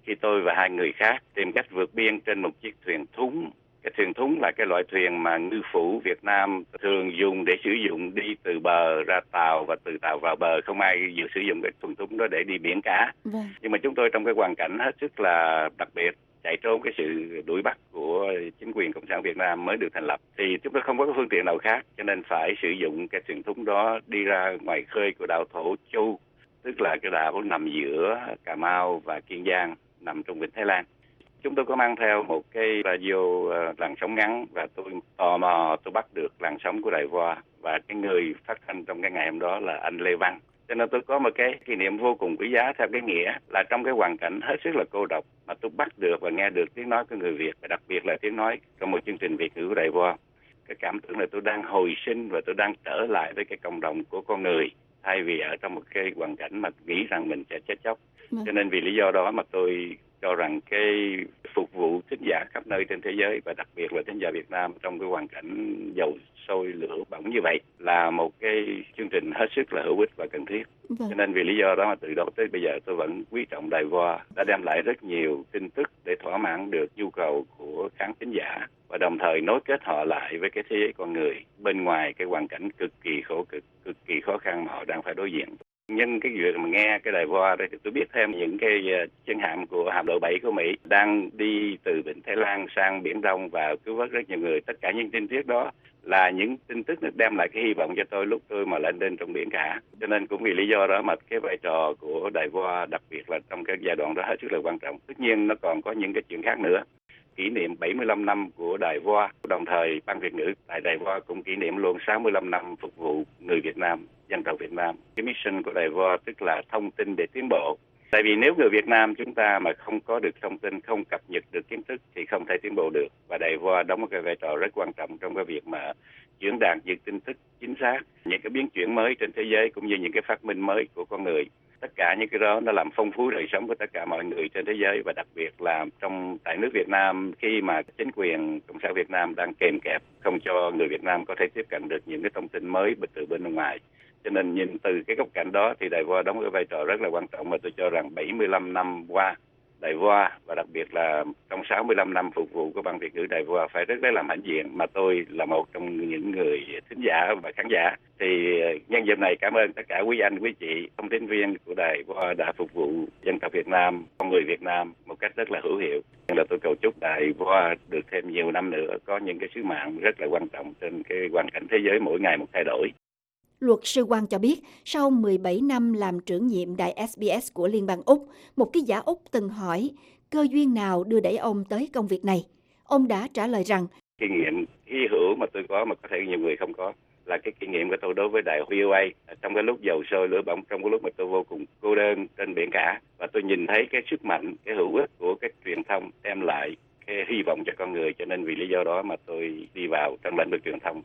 khi tôi và hai người khác tìm cách vượt biên trên một chiếc thuyền thúng. Cái thuyền thúng là cái loại thuyền mà ngư phủ Việt Nam thường dùng để sử dụng đi từ bờ ra tàu và từ tàu vào bờ. Không ai dự sử dụng cái thuyền thúng đó để đi biển cả. Vâng. Nhưng mà chúng tôi trong cái hoàn cảnh hết sức là đặc biệt, chạy trốn cái sự đuổi bắt của chính quyền Cộng sản Việt Nam mới được thành lập, thì chúng tôi không có phương tiện nào khác, cho nên phải sử dụng cái thuyền thúng đó đi ra ngoài khơi của đảo Thổ Chu, tức là cái đảo nằm giữa Cà Mau và Kiên Giang, nằm trong vịnh Thái Lan. Chúng tôi có mang theo một cái radio làn sóng ngắn và tôi tò mò tôi bắt được làn sóng của Đài Voa, và cái người phát thanh trong cái ngày hôm đó là anh Lê Văn. Cho nên tôi có một cái kỷ niệm vô cùng quý giá, theo cái nghĩa là trong cái hoàn cảnh hết sức là cô độc mà tôi bắt được và nghe được tiếng nói của người Việt, và đặc biệt là tiếng nói trong một chương trình Việt ngữ của Đài Voa. Cái cảm tưởng là tôi đang hồi sinh và tôi đang trở lại với cái cộng đồng của con người, thay vì ở trong một cái hoàn cảnh mà nghĩ rằng mình sẽ chết chóc. Cho nên vì lý do đó mà tôi cho rằng cái phục vụ thính giả khắp nơi trên thế giới, và đặc biệt là thính giả Việt Nam trong cái hoàn cảnh dầu sôi lửa bỏng như vậy, là một cái chương trình hết sức là hữu ích và cần thiết. Vâng. Cho nên vì lý do đó mà từ đó tới bây giờ tôi vẫn quý trọng Đài Voa, đã đem lại rất nhiều tin tức để thỏa mãn được nhu cầu của khán thính giả, và đồng thời nối kết họ lại với cái thế giới con người bên ngoài cái hoàn cảnh cực kỳ khổ cực, cực kỳ khó khăn mà họ đang phải đối diện. Nhân cái việc mà nghe cái Đài Voa đây thì tôi biết thêm những cái chiến hạm của hạm đội bảy của Mỹ đang đi từ vịnh Thái Lan sang Biển Đông và cứu vớt rất nhiều người. Tất cả những tin tức đó là những tin tức đem lại cái hy vọng cho tôi lúc tôi mà lên đên trong biển cả. Cho nên cũng vì lý do đó mà cái vai trò của Đài Voa, đặc biệt là trong cái giai đoạn đó, hết sức là quan trọng. Tất nhiên nó còn có những cái chuyện khác nữa. Kỷ niệm bảy mươi lăm năm của Đài Voa, đồng thời Ban Việt ngữ tại Đài Voa cũng kỷ niệm luôn sáu mươi lăm năm phục vụ người Việt Nam, dân tộc Việt Nam. Cái mission của Đài Voa tức là thông tin để tiến bộ. Tại vì nếu người Việt Nam chúng ta mà không có được thông tin, không cập nhật được kiến thức thì không thể tiến bộ được. Và Đài Voa đóng một cái vai trò rất quan trọng trong cái việc mà truyền đạt những tin tức chính xác, những cái biến chuyển mới trên thế giới cũng như những cái phát minh mới của con người. Tất cả những cái đó nó làm phong phú đời sống của tất cả mọi người trên thế giới, và đặc biệt là trong tại nước Việt Nam, khi mà chính quyền Cộng sản Việt Nam đang kèm kẹp không cho người Việt Nam có thể tiếp cận được những cái thông tin mới từ bên ngoài. Cho nên nhìn từ cái góc cạnh đó thì Đài Voa đóng cái vai trò rất là quan trọng, mà tôi cho rằng bảy mươi lăm năm qua Đài Voa, và đặc biệt là trong sáu mươi lăm năm phục vụ của Ban Việt ngữ Đài Voa phải rất là làm hãnh diện, mà tôi là một trong những người thính giả và khán giả. Thì nhân dịp này cảm ơn tất cả quý anh, quý chị, thông tin viên của Đài Voa đã phục vụ dân tộc Việt Nam, con người Việt Nam một cách rất là hữu hiệu. Nên là tôi cầu chúc Đài Voa được thêm nhiều năm nữa có những cái sứ mạng rất là quan trọng trên cái hoàn cảnh thế giới mỗi ngày một thay đổi. Luật sư Quang cho biết, sau mười bảy năm làm trưởng nhiệm đài ét bê ét của Liên bang Úc, một ký giả Úc từng hỏi cơ duyên nào đưa đẩy ông tới công việc này. Ông đã trả lời rằng, kinh nghiệm hy hữu mà tôi có mà có thể nhiều người không có là cái kinh nghiệm của tôi đối với đài vê o a trong cái lúc dầu sôi lửa bỏng, trong cái lúc mà tôi vô cùng cô đơn trên biển cả, và tôi nhìn thấy cái sức mạnh, cái hữu ích của cái truyền thông đem lại cái hy vọng cho con người, cho nên vì lý do đó mà tôi đi vào trong lĩnh vực truyền thông.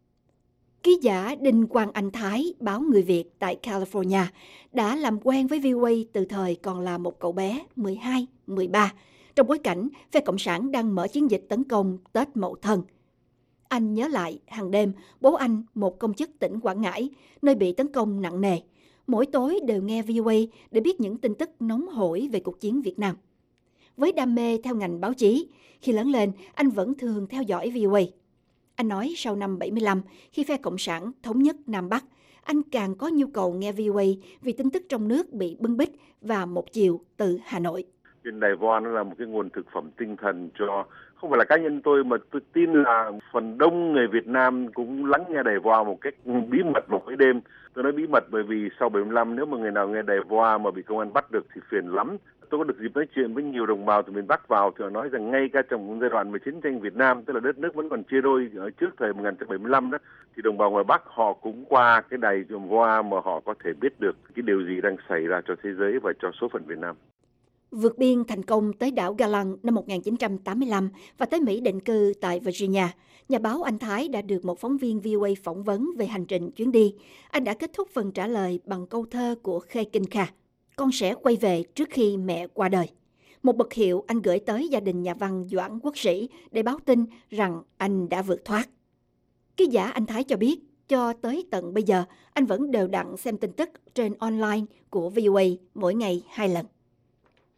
Ký giả Đinh Quang Anh Thái, báo Người Việt tại California, đã làm quen với vê o a từ thời còn là một cậu bé mười hai, mười ba, trong bối cảnh phe Cộng sản đang mở chiến dịch tấn công Tết Mậu Thân. Anh nhớ lại hàng đêm, bố anh, một công chức tỉnh Quảng Ngãi, nơi bị tấn công nặng nề, mỗi tối đều nghe vê o a để biết những tin tức nóng hổi về cuộc chiến Việt Nam. Với đam mê theo ngành báo chí, khi lớn lên, anh vẫn thường theo dõi vê o a. Anh nói sau năm bảy mươi lăm, khi phe Cộng sản thống nhất Nam Bắc, anh càng có nhu cầu nghe vê o a vì tin tức trong nước bị bưng bít và một chiều từ Hà Nội. Đài Voa nó là một cái nguồn thực phẩm tinh thần cho, không phải là cá nhân tôi, mà tôi tin là phần đông người Việt Nam cũng lắng nghe Đài Voa một cách bí mật vào mỗi đêm. Tôi nói bí mật bởi vì sau bảy mươi lăm, nếu mà người nào nghe Đài Voa mà bị công an bắt được thì phiền lắm. Tôi có được dịp nói chuyện với nhiều đồng bào từ miền Bắc vào, thì họ nói rằng ngay cả trong giai đoạn mà chiến tranh Việt Nam, tức là đất nước vẫn còn chia đôi ở trước thời một nghìn chín trăm bảy mươi lăm đó, thì đồng bào ngoài Bắc họ cũng qua cái đài Voa mà họ có thể biết được cái điều gì đang xảy ra cho thế giới và cho số phận Việt Nam. Vượt biên thành công tới đảo Galang năm một nghìn chín trăm tám mươi lăm và tới Mỹ định cư tại Virginia, nhà báo Anh Thái đã được một phóng viên vê o a phỏng vấn về hành trình chuyến đi. Anh đã kết thúc phần trả lời bằng câu thơ của Khê Kinh Kha: "Con sẽ quay về trước khi mẹ qua đời." Một bậc hiệu anh gửi tới gia đình nhà văn Doãn Quốc Sĩ để báo tin rằng anh đã vượt thoát. Ký giả Anh Thái cho biết, cho tới tận bây giờ, anh vẫn đều đặn xem tin tức trên online của vê o a mỗi ngày hai lần.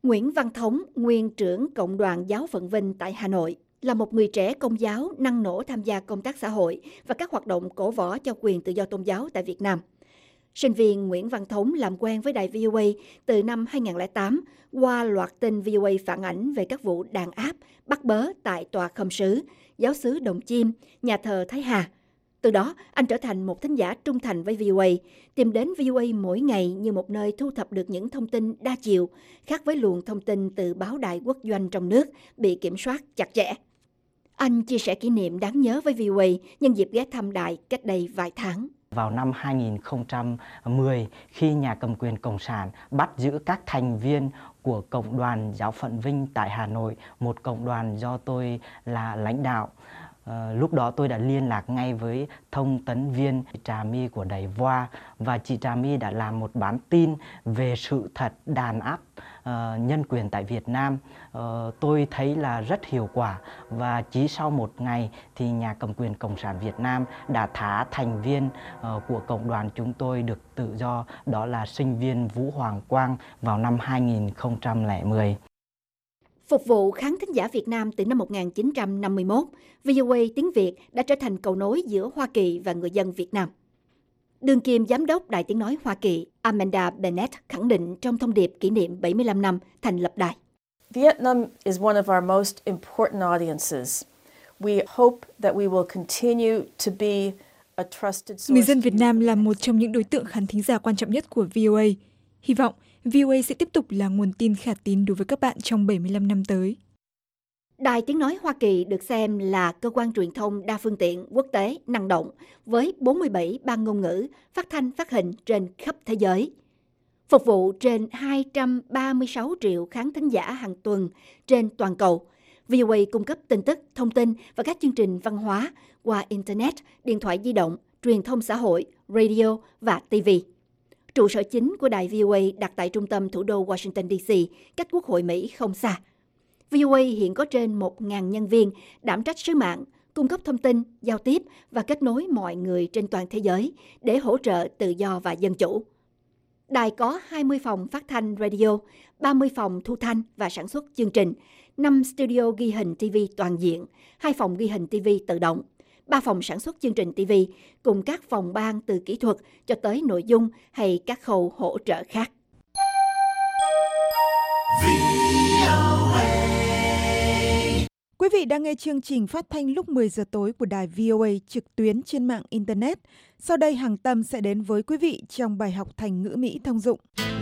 Nguyễn Văn Thống, nguyên trưởng Cộng đoàn Giáo phận Vinh tại Hà Nội, là một người trẻ Công giáo năng nổ tham gia công tác xã hội và các hoạt động cổ võ cho quyền tự do tôn giáo tại Việt Nam. Sinh viên Nguyễn Văn Thống làm quen với đài vê o a từ năm hai nghìn không trăm lẻ tám qua loạt tin vê o a phản ảnh về các vụ đàn áp, bắt bớ tại tòa Khâm Sứ, giáo xứ Đồng Chiêm, nhà thờ Thái Hà. Từ đó, anh trở thành một thính giả trung thành với vê o a, tìm đến vê o a mỗi ngày như một nơi thu thập được những thông tin đa chiều, khác với luồng thông tin từ báo đài quốc doanh trong nước bị kiểm soát chặt chẽ. Anh chia sẻ kỷ niệm đáng nhớ với vê o a nhân dịp ghé thăm đài cách đây vài tháng. Vào năm hai nghìn không trăm mười, khi nhà cầm quyền Cộng sản bắt giữ các thành viên của Cộng đoàn Giáo phận Vinh tại Hà Nội, một cộng đoàn do tôi là lãnh đạo. À, lúc đó tôi đã liên lạc ngay với thông tấn viên Trà My của đài vê o a và chị Trà My đã làm một bản tin về sự thật đàn áp uh, nhân quyền tại Việt Nam. Uh, tôi thấy là rất hiệu quả và chỉ sau một ngày thì nhà cầm quyền Cộng sản Việt Nam đã thả thành viên uh, của cộng đoàn chúng tôi được tự do, đó là sinh viên Vũ Hoàng Quang vào năm hai nghìn không trăm lẻ mười. Phục vụ khán thính giả Việt Nam từ năm một nghìn chín trăm năm mươi mốt, vê o a tiếng Việt đã trở thành cầu nối giữa Hoa Kỳ và người dân Việt Nam. Đương kim giám đốc Đài Tiếng Nói Hoa Kỳ Amanda Bennett khẳng định trong thông điệp kỷ niệm bảy mươi lăm năm thành lập đài. Vietnam is one of our most important audiences. We hope that we will continue to be a trusted source. Người dân Việt Nam là một trong những đối tượng khán thính giả quan trọng nhất của vê o a. Hy vọng vê o a sẽ tiếp tục là nguồn tin khả tín đối với các bạn trong bảy mươi lăm năm tới. Đài Tiếng Nói Hoa Kỳ được xem là cơ quan truyền thông đa phương tiện quốc tế năng động với bốn mươi bảy ban ngôn ngữ phát thanh phát hình trên khắp thế giới. Phục vụ trên hai trăm ba mươi sáu triệu khán thính giả hàng tuần trên toàn cầu, vê o a cung cấp tin tức, thông tin và các chương trình văn hóa qua Internet, điện thoại di động, truyền thông xã hội, radio và ti vi. Trụ sở chính của đài vê o a đặt tại trung tâm thủ đô Washington đê xê, cách Quốc hội Mỹ không xa. vê o a hiện có trên một nghìn nhân viên đảm trách sứ mạng, cung cấp thông tin, giao tiếp và kết nối mọi người trên toàn thế giới để hỗ trợ tự do và dân chủ. Đài có hai mươi phòng phát thanh radio, ba mươi phòng thu thanh và sản xuất chương trình, năm studio ghi hình ti vi toàn diện, hai phòng ghi hình ti vi tự động, ba phòng sản xuất chương trình ti vi cùng các phòng ban từ kỹ thuật cho tới nội dung hay các khâu hỗ trợ khác. Quý vị đang nghe chương trình phát thanh lúc mười giờ tối của đài vê o a trực tuyến trên mạng Internet. Sau đây Hằng Tâm sẽ đến với quý vị trong bài học thành ngữ Mỹ thông dụng.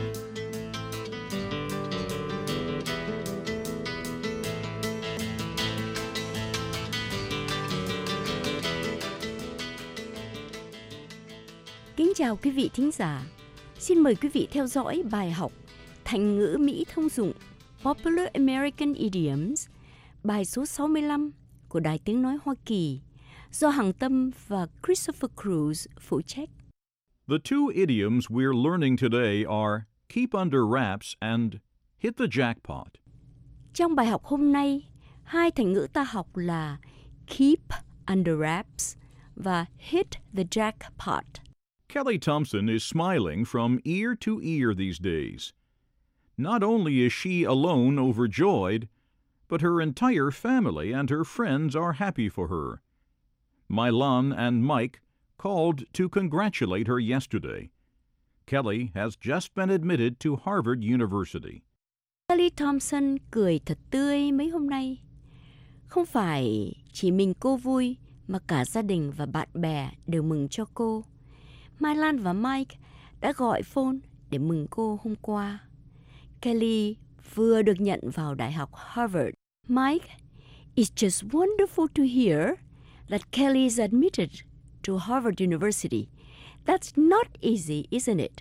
Kính chào quý vị thính giả. Xin mời quý vị theo dõi bài học thành ngữ Mỹ thông dụng Popular American Idioms, bài số sáu mươi lăm của Đài Tiếng Nói Hoa Kỳ, do Hằng Tâm và Christopher Cruz phụ trách. The two idioms we're learning today are keep under wraps and hit the jackpot. Trong bài học hôm nay, hai thành ngữ ta học là keep under wraps và hit the jackpot. Kelly Thompson is smiling from ear to ear these days. Not only is she alone overjoyed, but her entire family and her friends are happy for her. Milan and Mike called to congratulate her yesterday. Kelly has just been admitted to Harvard University. Kelly Thompson cười thật tươi mấy hôm nay. Không phải chỉ mình cô vui, mà cả gia đình và bạn bè đều mừng cho cô. Mai Lan và Mike đã gọi phone để mừng cô hôm qua. Kelly vừa được nhận vào Đại học Harvard. Mike, it's just wonderful to hear that Kelly is admitted to Harvard University. That's not easy, isn't it?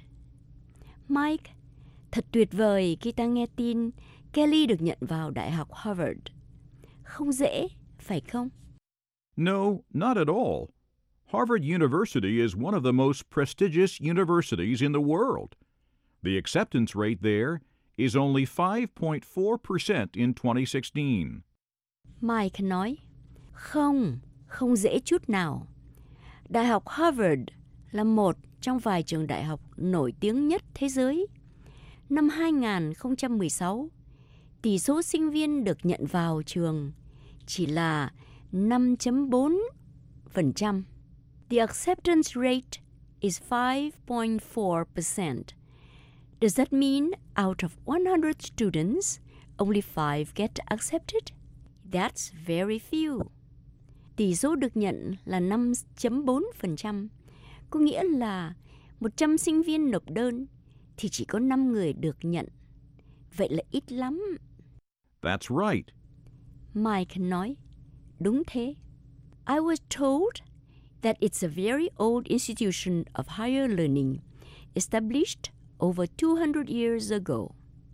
Mike, thật tuyệt vời khi ta nghe tin Kelly được nhận vào Đại học Harvard. Không dễ, phải không? No, not at all. Harvard University is one of the most prestigious universities in the world. The acceptance rate there is only five point four percent in twenty sixteen. Mike nói, không, không dễ chút nào. Đại học Harvard là một trong vài trường đại học nổi tiếng nhất thế giới. Năm hai nghìn không trăm mười sáu, tỷ số sinh viên được nhận vào trường chỉ là năm phẩy bốn phần trăm. The acceptance rate is five point four percent. Does that mean out of one hundred students, only five get accepted? That's very few. Tỷ số được nhận là năm phẩy bốn phần trăm, có nghĩa là một trăm sinh viên nộp đơn thì chỉ có năm người được nhận. Vậy là ít lắm. That's right. Mike nói, đúng thế. I was told that it's a very old institution of higher learning, established over two hundred years ago.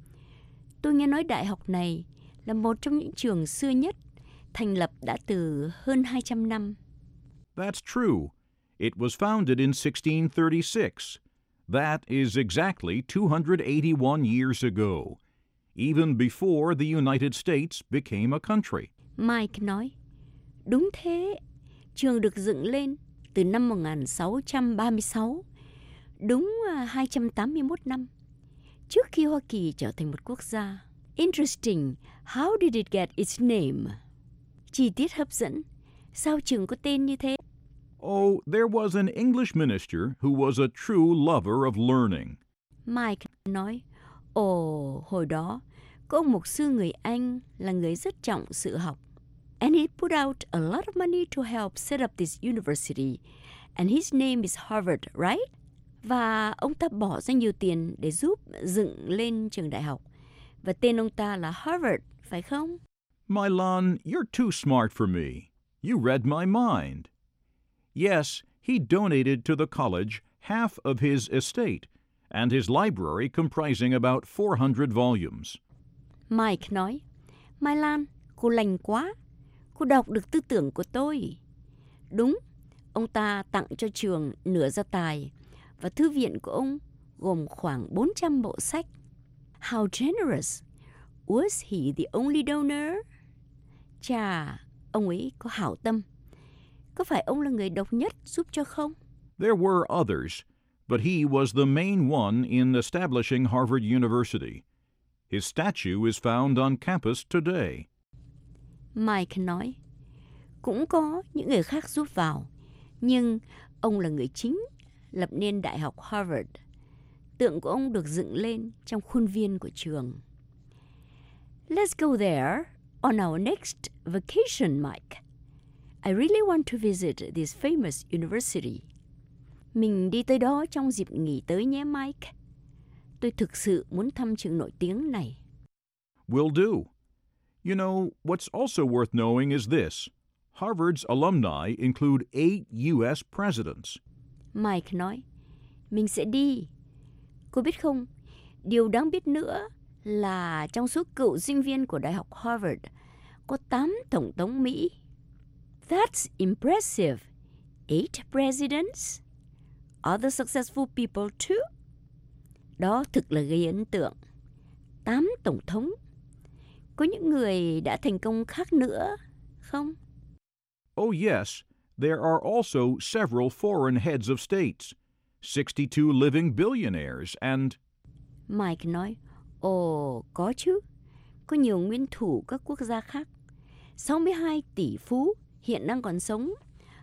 Tôi nghe nói đại học này là một trong những trường xưa nhất, thành lập đã từ hơn hai trăm năm. That's true. It was founded in sixteen thirty-six. That is exactly two hundred eighty-one years ago, even before the United States became a country. Mike nói, đúng thế. Trường được dựng lên từ năm một nghìn sáu trăm ba mươi sáu, đúng hai trăm tám mươi mốt năm, trước khi Hoa Kỳ trở thành một quốc gia. Interesting. How did it get its name? Chi tiết hấp dẫn. Sao trường có tên như thế? Oh, there was an English minister who was a true lover of learning. Mike nói, ồ, hồi đó, có ông mục sư người Anh là người rất trọng sự học. And he put out a lot of money to help set up this university. And his name is Harvard, right? Và ông ta bỏ ra nhiều tiền để giúp dựng lên trường đại học. Và tên ông ta là Harvard, phải không? Milan, you're too smart for me. You read my mind. Yes, he donated to the college half of his estate and his library comprising about four hundred volumes. Mike nói, Mai Lan, cô lành quá. Cô đọc được tư tưởng của tôi. Đúng, ông ta tặng cho trường nửa gia tài và thư viện của ông gồm khoảng bốn trăm bộ sách. How generous. Was he the only donor? Chà, ông ấy có hảo tâm. Có phải ông là người độc nhất giúp cho không? There were others, but he was the main one in establishing Harvard University. His statue is found on campus today. Mike nói, cũng có những người khác giúp vào, nhưng ông là người chính lập nên Đại học Harvard. Tượng của ông được dựng lên trong khuôn viên của trường. Let's go there on our next vacation, Mike. I really want to visit this famous university. Mình đi tới đó trong dịp nghỉ tới nhé, Mike. Tôi thực sự muốn thăm trường nổi tiếng này. Will do. You know, what's also worth knowing is this. Harvard's alumni include eight U S presidents. Mike nói, mình sẽ đi. Cô biết không, điều đáng biết nữa là trong số cựu sinh viên của Đại học Harvard có tám tổng thống Mỹ. That's impressive. Eight presidents. Other successful people too. Đó thực là gây ấn tượng. Tám tổng thống. Có những người đã thành công khác nữa, không? Oh yes, there are also several foreign heads of states, sixty-two living billionaires and... Mike nói, ồ, có chứ. Có nhiều nguyên thủ các quốc gia khác. sáu mươi hai tỷ phú hiện đang còn sống.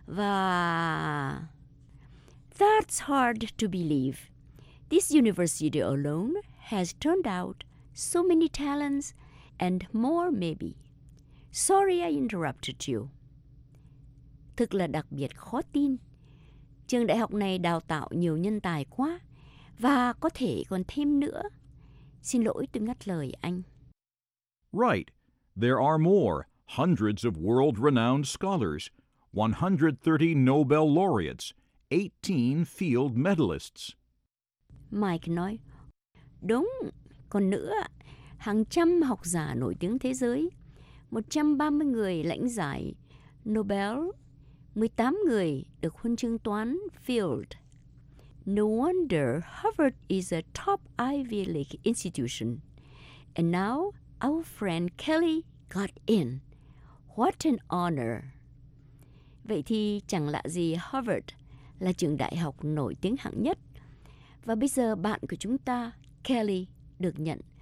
Và... That's hard to believe. This university alone has turned out so many talents and more maybe. Sorry I interrupted you. Thực là đặc biệt khó tin. Trường đại học này đào tạo nhiều nhân tài quá và có thể còn thêm nữa. Xin lỗi tôi ngắt lời anh. Right. There are more. Hundreds of world-renowned scholars, one hundred thirty Nobel laureates, eighteen field medalists. Mike nói, đúng, còn nữa, hàng trăm học giả nổi tiếng thế giới, một trăm ba mươi người lãnh giải Nobel, mười tám người được huân chương toán Field. No wonder Harvard is a top Ivy League institution. And now our friend Kelly got in. What an honor. Vậy thì chẳng lạ gì Harvard là trường đại học nổi tiếng hạng nhất. Và bây giờ bạn của chúng ta, Kelly, được nhận.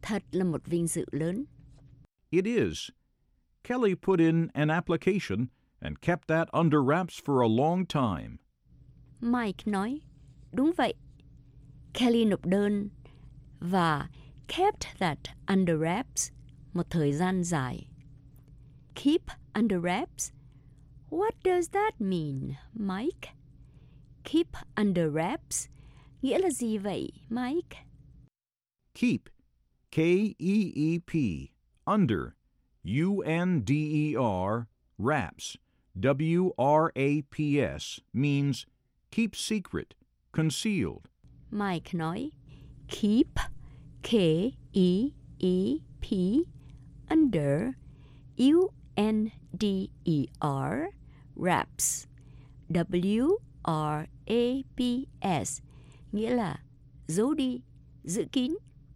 Thật là một vinh dự lớn. It is. Kelly put in an application and kept that under wraps for a long time. Mike nói, đúng vậy. Kelly nộp đơn và kept that under wraps một thời gian dài. Keep under wraps? What does that mean, Mike? Keep under wraps nghĩa là gì vậy, Mike? Keep, K E E P, under, U N D E R, wraps, W R A P S, means keep secret, concealed. Mike nói, keep, K E E P, under, U N D E R, wraps, W R A P S, nghĩa là giấu đi, giữ kín.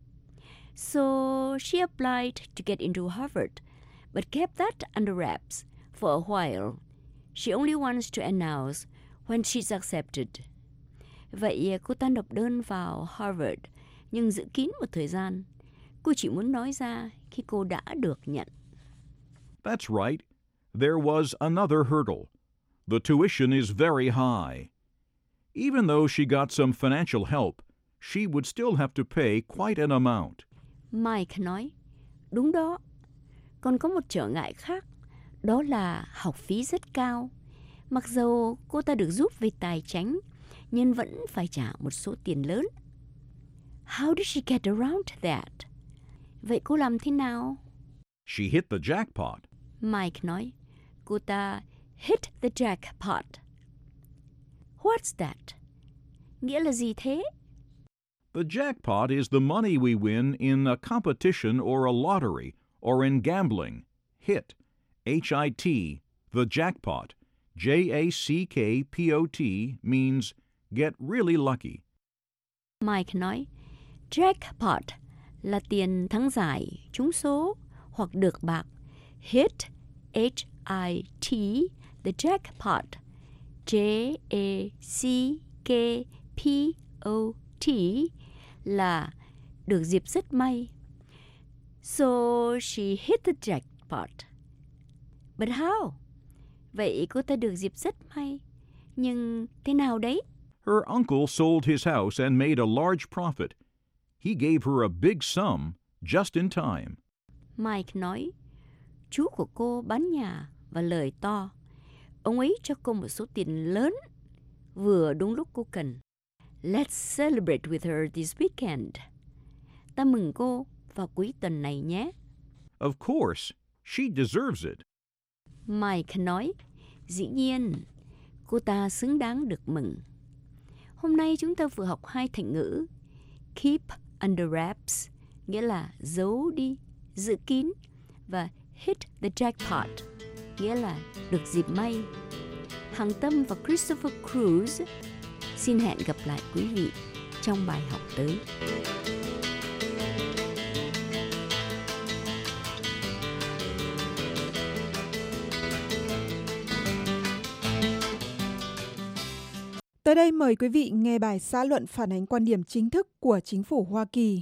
So she applied to get into Harvard, but kept that under wraps for a while. She only wants to announce when she's accepted. Vậy cô ta nộp đơn vào Harvard, nhưng giữ kín một thời gian. Cô chỉ muốn nói ra khi cô đã được nhận. That's right. There was another hurdle. The tuition is very high. Even though she got some financial help, she would still have to pay quite an amount. Mike nói, đúng đó. Còn có một trở ngại khác, đó là học phí rất cao. Mặc dù cô ta được giúp về tài chính, nhưng vẫn phải trả một số tiền lớn. How did she get around that? Vậy cô làm thế nào? She hit the jackpot. Mike nói, cô ta hit the jackpot. What's that? Nghĩa là gì thế? The jackpot is the money we win in a competition or a lottery or in gambling. Hit, H I T, the jackpot, J A C K P O T, means get really lucky. Mike nói, jackpot là tiền thắng giải, trúng số hoặc được bạc. Hit, H I T, the jackpot, J A C K P O T, là được dịp rất may. So she hit the jackpot. But how? Vậy cô ta được dịp rất may. Nhưng thế nào đấy? Her uncle sold his house and made a large profit. He gave her a big sum just in time. Mike nói, chú của cô bán nhà và lời to. Ông ấy cho cô một số tiền lớn, vừa đúng lúc cô cần. Let's celebrate with her this weekend. Ta mừng cô vào cuối tuần này nhé. Of course, she deserves it. Mike nói, dĩ nhiên, cô ta xứng đáng được mừng. Hôm nay chúng ta vừa học hai thành ngữ. Keep under wraps, nghĩa là giấu đi, giữ kín. Và hit the jackpot, nghĩa là được dịp may. Hằng Tâm và Christopher Cruz xin hẹn gặp lại quý vị trong bài học tới. Tới đây mời quý vị nghe bài xã luận phản ánh quan điểm chính thức của chính phủ Hoa Kỳ.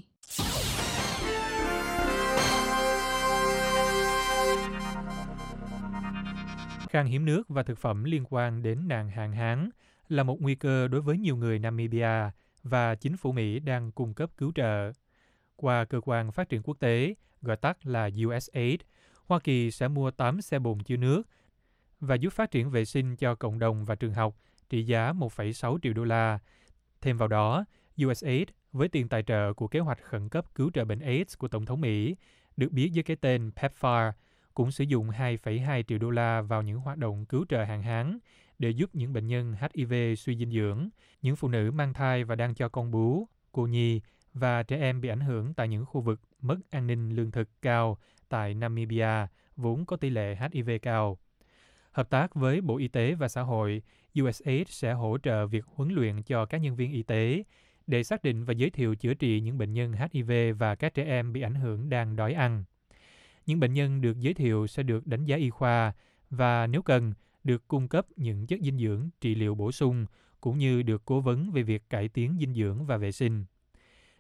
Khan hiếm nước và thực phẩm liên quan đến nạn hạn hán là một nguy cơ đối với nhiều người Namibia và chính phủ Mỹ đang cung cấp cứu trợ. Qua Cơ quan Phát triển Quốc tế, gọi tắt là U S A I D, Hoa Kỳ sẽ mua tám xe bồn chứa nước và giúp phát triển vệ sinh cho cộng đồng và trường học trị giá một phẩy sáu triệu đô la. Thêm vào đó, U S A I D với tiền tài trợ của kế hoạch khẩn cấp cứu trợ bệnh AIDS của Tổng thống Mỹ, được biết với cái tên PEPFAR, cũng sử dụng hai phẩy hai triệu đô la vào những hoạt động cứu trợ hạn hán để giúp những bệnh nhân H I V suy dinh dưỡng, những phụ nữ mang thai và đang cho con bú, cô nhi và trẻ em bị ảnh hưởng tại những khu vực mất an ninh lương thực cao tại Namibia, vốn có tỷ lệ H I V cao. Hợp tác với Bộ Y tế và Xã hội, U S A I D sẽ hỗ trợ việc huấn luyện cho các nhân viên y tế để xác định và giới thiệu chữa trị những bệnh nhân H I V và các trẻ em bị ảnh hưởng đang đói ăn. Những bệnh nhân được giới thiệu sẽ được đánh giá y khoa và nếu cần, được cung cấp những chất dinh dưỡng trị liệu bổ sung cũng như được cố vấn về việc cải tiến dinh dưỡng và vệ sinh.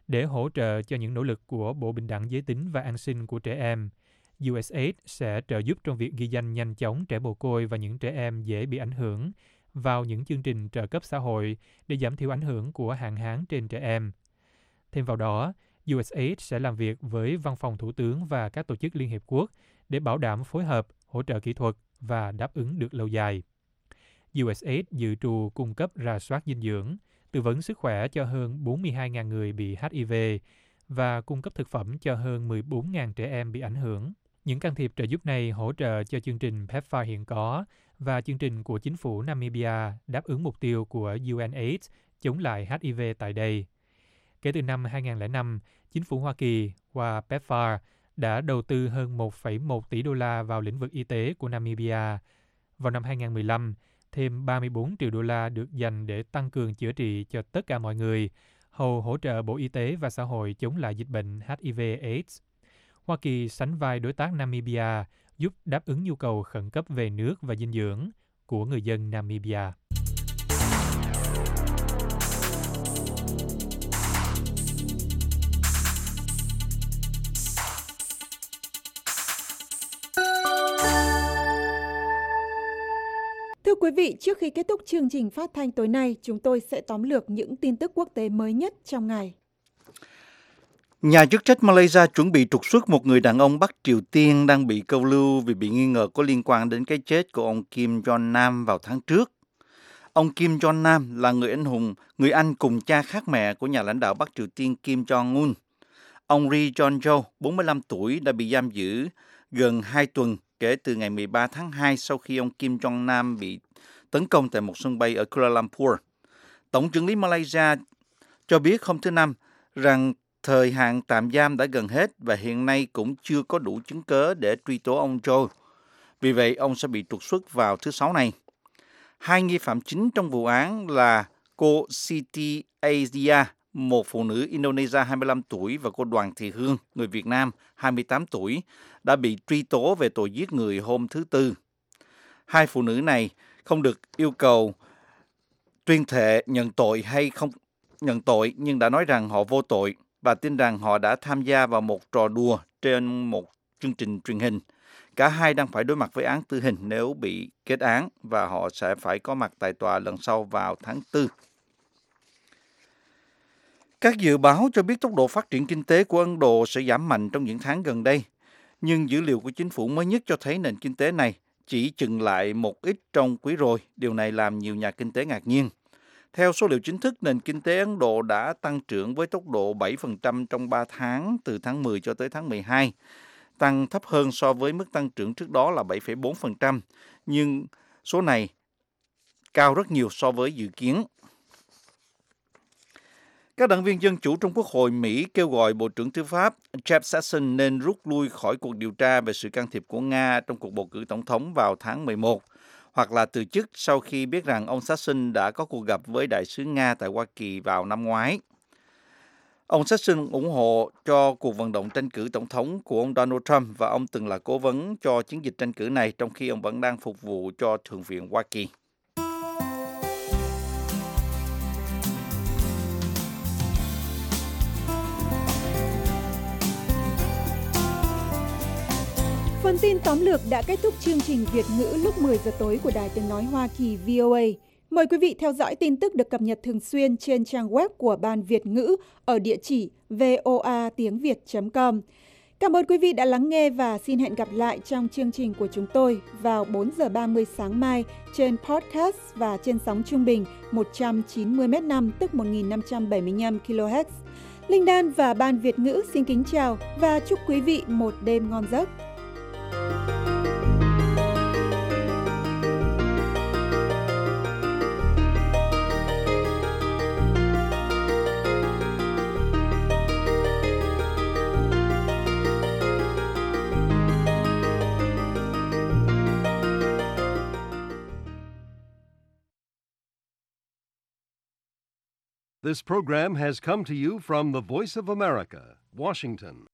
để hỗ trợ cho những nỗ lực của Bộ Bình đẳng Giới tính và An sinh của trẻ em. u ét a i đê sẽ trợ giúp trong việc ghi danh nhanh chóng trẻ mồ côi và những trẻ em dễ bị ảnh hưởng vào những chương trình trợ cấp xã hội để giảm thiểu ảnh hưởng của hạn hán trên trẻ em. Thêm vào đó, u ét a i đê sẽ làm việc với Văn phòng Thủ tướng và các tổ chức Liên Hiệp Quốc để bảo đảm phối hợp, hỗ trợ kỹ thuật và đáp ứng được lâu dài. u ét a i đê dự trù cung cấp rà soát dinh dưỡng, tư vấn sức khỏe cho hơn bốn mươi hai nghìn người bị hát i vê và cung cấp thực phẩm cho hơn mười bốn nghìn trẻ em bị ảnh hưởng. Những can thiệp trợ giúp này hỗ trợ cho chương trình PEPFAR hiện có và chương trình của chính phủ Namibia đáp ứng mục tiêu của u en AIDS chống lại hát i vê tại đây. Kể từ năm hai nghìn lẻ năm, chính phủ Hoa Kỳ qua PEPFAR đã đầu tư hơn một phẩy một tỷ đô la vào lĩnh vực y tế của Namibia. Vào năm hai nghìn mười lăm, thêm ba mươi bốn triệu đô la được dành để tăng cường chữa trị cho tất cả mọi người, hầu hỗ trợ Bộ Y tế và Xã hội chống lại dịch bệnh hát i vê AIDS. Hoa Kỳ sánh vai đối tác Namibia giúp đáp ứng nhu cầu khẩn cấp về nước và dinh dưỡng của người dân Namibia. Thưa quý vị, trước khi kết thúc chương trình phát thanh tối nay, chúng tôi sẽ tóm lược những tin tức quốc tế mới nhất trong ngày. Nhà chức trách Malaysia chuẩn bị trục xuất một người đàn ông Bắc Triều Tiên đang bị câu lưu vì bị nghi ngờ có liên quan đến cái chết của ông Kim Jong Nam vào tháng trước. Ông Kim Jong Nam là người anh hùng, người anh cùng cha khác mẹ của nhà lãnh đạo Bắc Triều Tiên Kim Jong-un. Ông Ri Jong-jo, bốn mươi lăm tuổi, đã bị giam giữ gần hai tuần kể từ ngày mười ba tháng hai sau khi ông Kim Jong Nam bị tấn công tại một sân bay ở Kuala Lumpur. Tổng trưởng lý Malaysia cho biết hôm thứ Năm rằng thời hạn tạm giam đã gần hết và hiện nay cũng chưa có đủ chứng cớ để truy tố ông Joe. Vì vậy, ông sẽ bị trục xuất vào thứ Sáu này. Hai nghi phạm chính trong vụ án là cô Siti Asia, một phụ nữ Indonesia hai mươi lăm tuổi, và cô Đoàn Thị Hương, người Việt Nam hai mươi tám tuổi, đã bị truy tố về tội giết người hôm thứ Tư. Hai phụ nữ này không được yêu cầu tuyên thệ nhận tội hay không nhận tội, nhưng đã nói rằng họ vô tội và tin rằng họ đã tham gia vào một trò đùa trên một chương trình truyền hình. Cả hai đang phải đối mặt với án tử hình nếu bị kết án và họ sẽ phải có mặt tại tòa lần sau vào tháng tư. Các dự báo cho biết tốc độ phát triển kinh tế của Ấn Độ sẽ giảm mạnh trong những tháng gần đây, nhưng dữ liệu của chính phủ mới nhất cho thấy nền kinh tế này chỉ chững lại một ít trong quý rồi. Điều này làm nhiều nhà kinh tế ngạc nhiên. Theo số liệu chính thức, nền kinh tế Ấn Độ đã tăng trưởng với tốc độ bảy phần trăm trong ba tháng từ tháng mười cho tới tháng mười hai, tăng thấp hơn so với mức tăng trưởng trước đó là bảy phẩy bốn phần trăm, nhưng số này cao rất nhiều so với dự kiến. Các đảng viên Dân Chủ trong Quốc hội Mỹ kêu gọi Bộ trưởng Tư pháp Jeff Sessions nên rút lui khỏi cuộc điều tra về sự can thiệp của Nga trong cuộc bầu cử tổng thống vào tháng mười một, hoặc là từ chức sau khi biết rằng ông Sessions đã có cuộc gặp với đại sứ Nga tại Hoa Kỳ vào năm ngoái. Ông Sessions ủng hộ cho cuộc vận động tranh cử tổng thống của ông Donald Trump và ông từng là cố vấn cho chiến dịch tranh cử này trong khi ông vẫn đang phục vụ cho Thượng viện Hoa Kỳ. Phần tin tóm lược đã kết thúc chương trình Việt ngữ lúc mười giờ tối của Đài Tiếng Nói Hoa Kỳ vê o a. Mời quý vị theo dõi tin tức được cập nhật thường xuyên trên trang web của Ban Việt ngữ ở địa chỉ voa tiếng việt chấm com. Cảm ơn quý vị đã lắng nghe và xin hẹn gặp lại trong chương trình của chúng tôi vào bốn giờ ba mươi sáng mai trên podcast và trên sóng trung bình một trăm chín mươi mét năm tức một nghìn năm trăm bảy mươi lăm ki lô héc. Linh Đan và Ban Việt ngữ xin kính chào và chúc quý vị một đêm ngon giấc. This program has come to you from the Voice of America, Washington.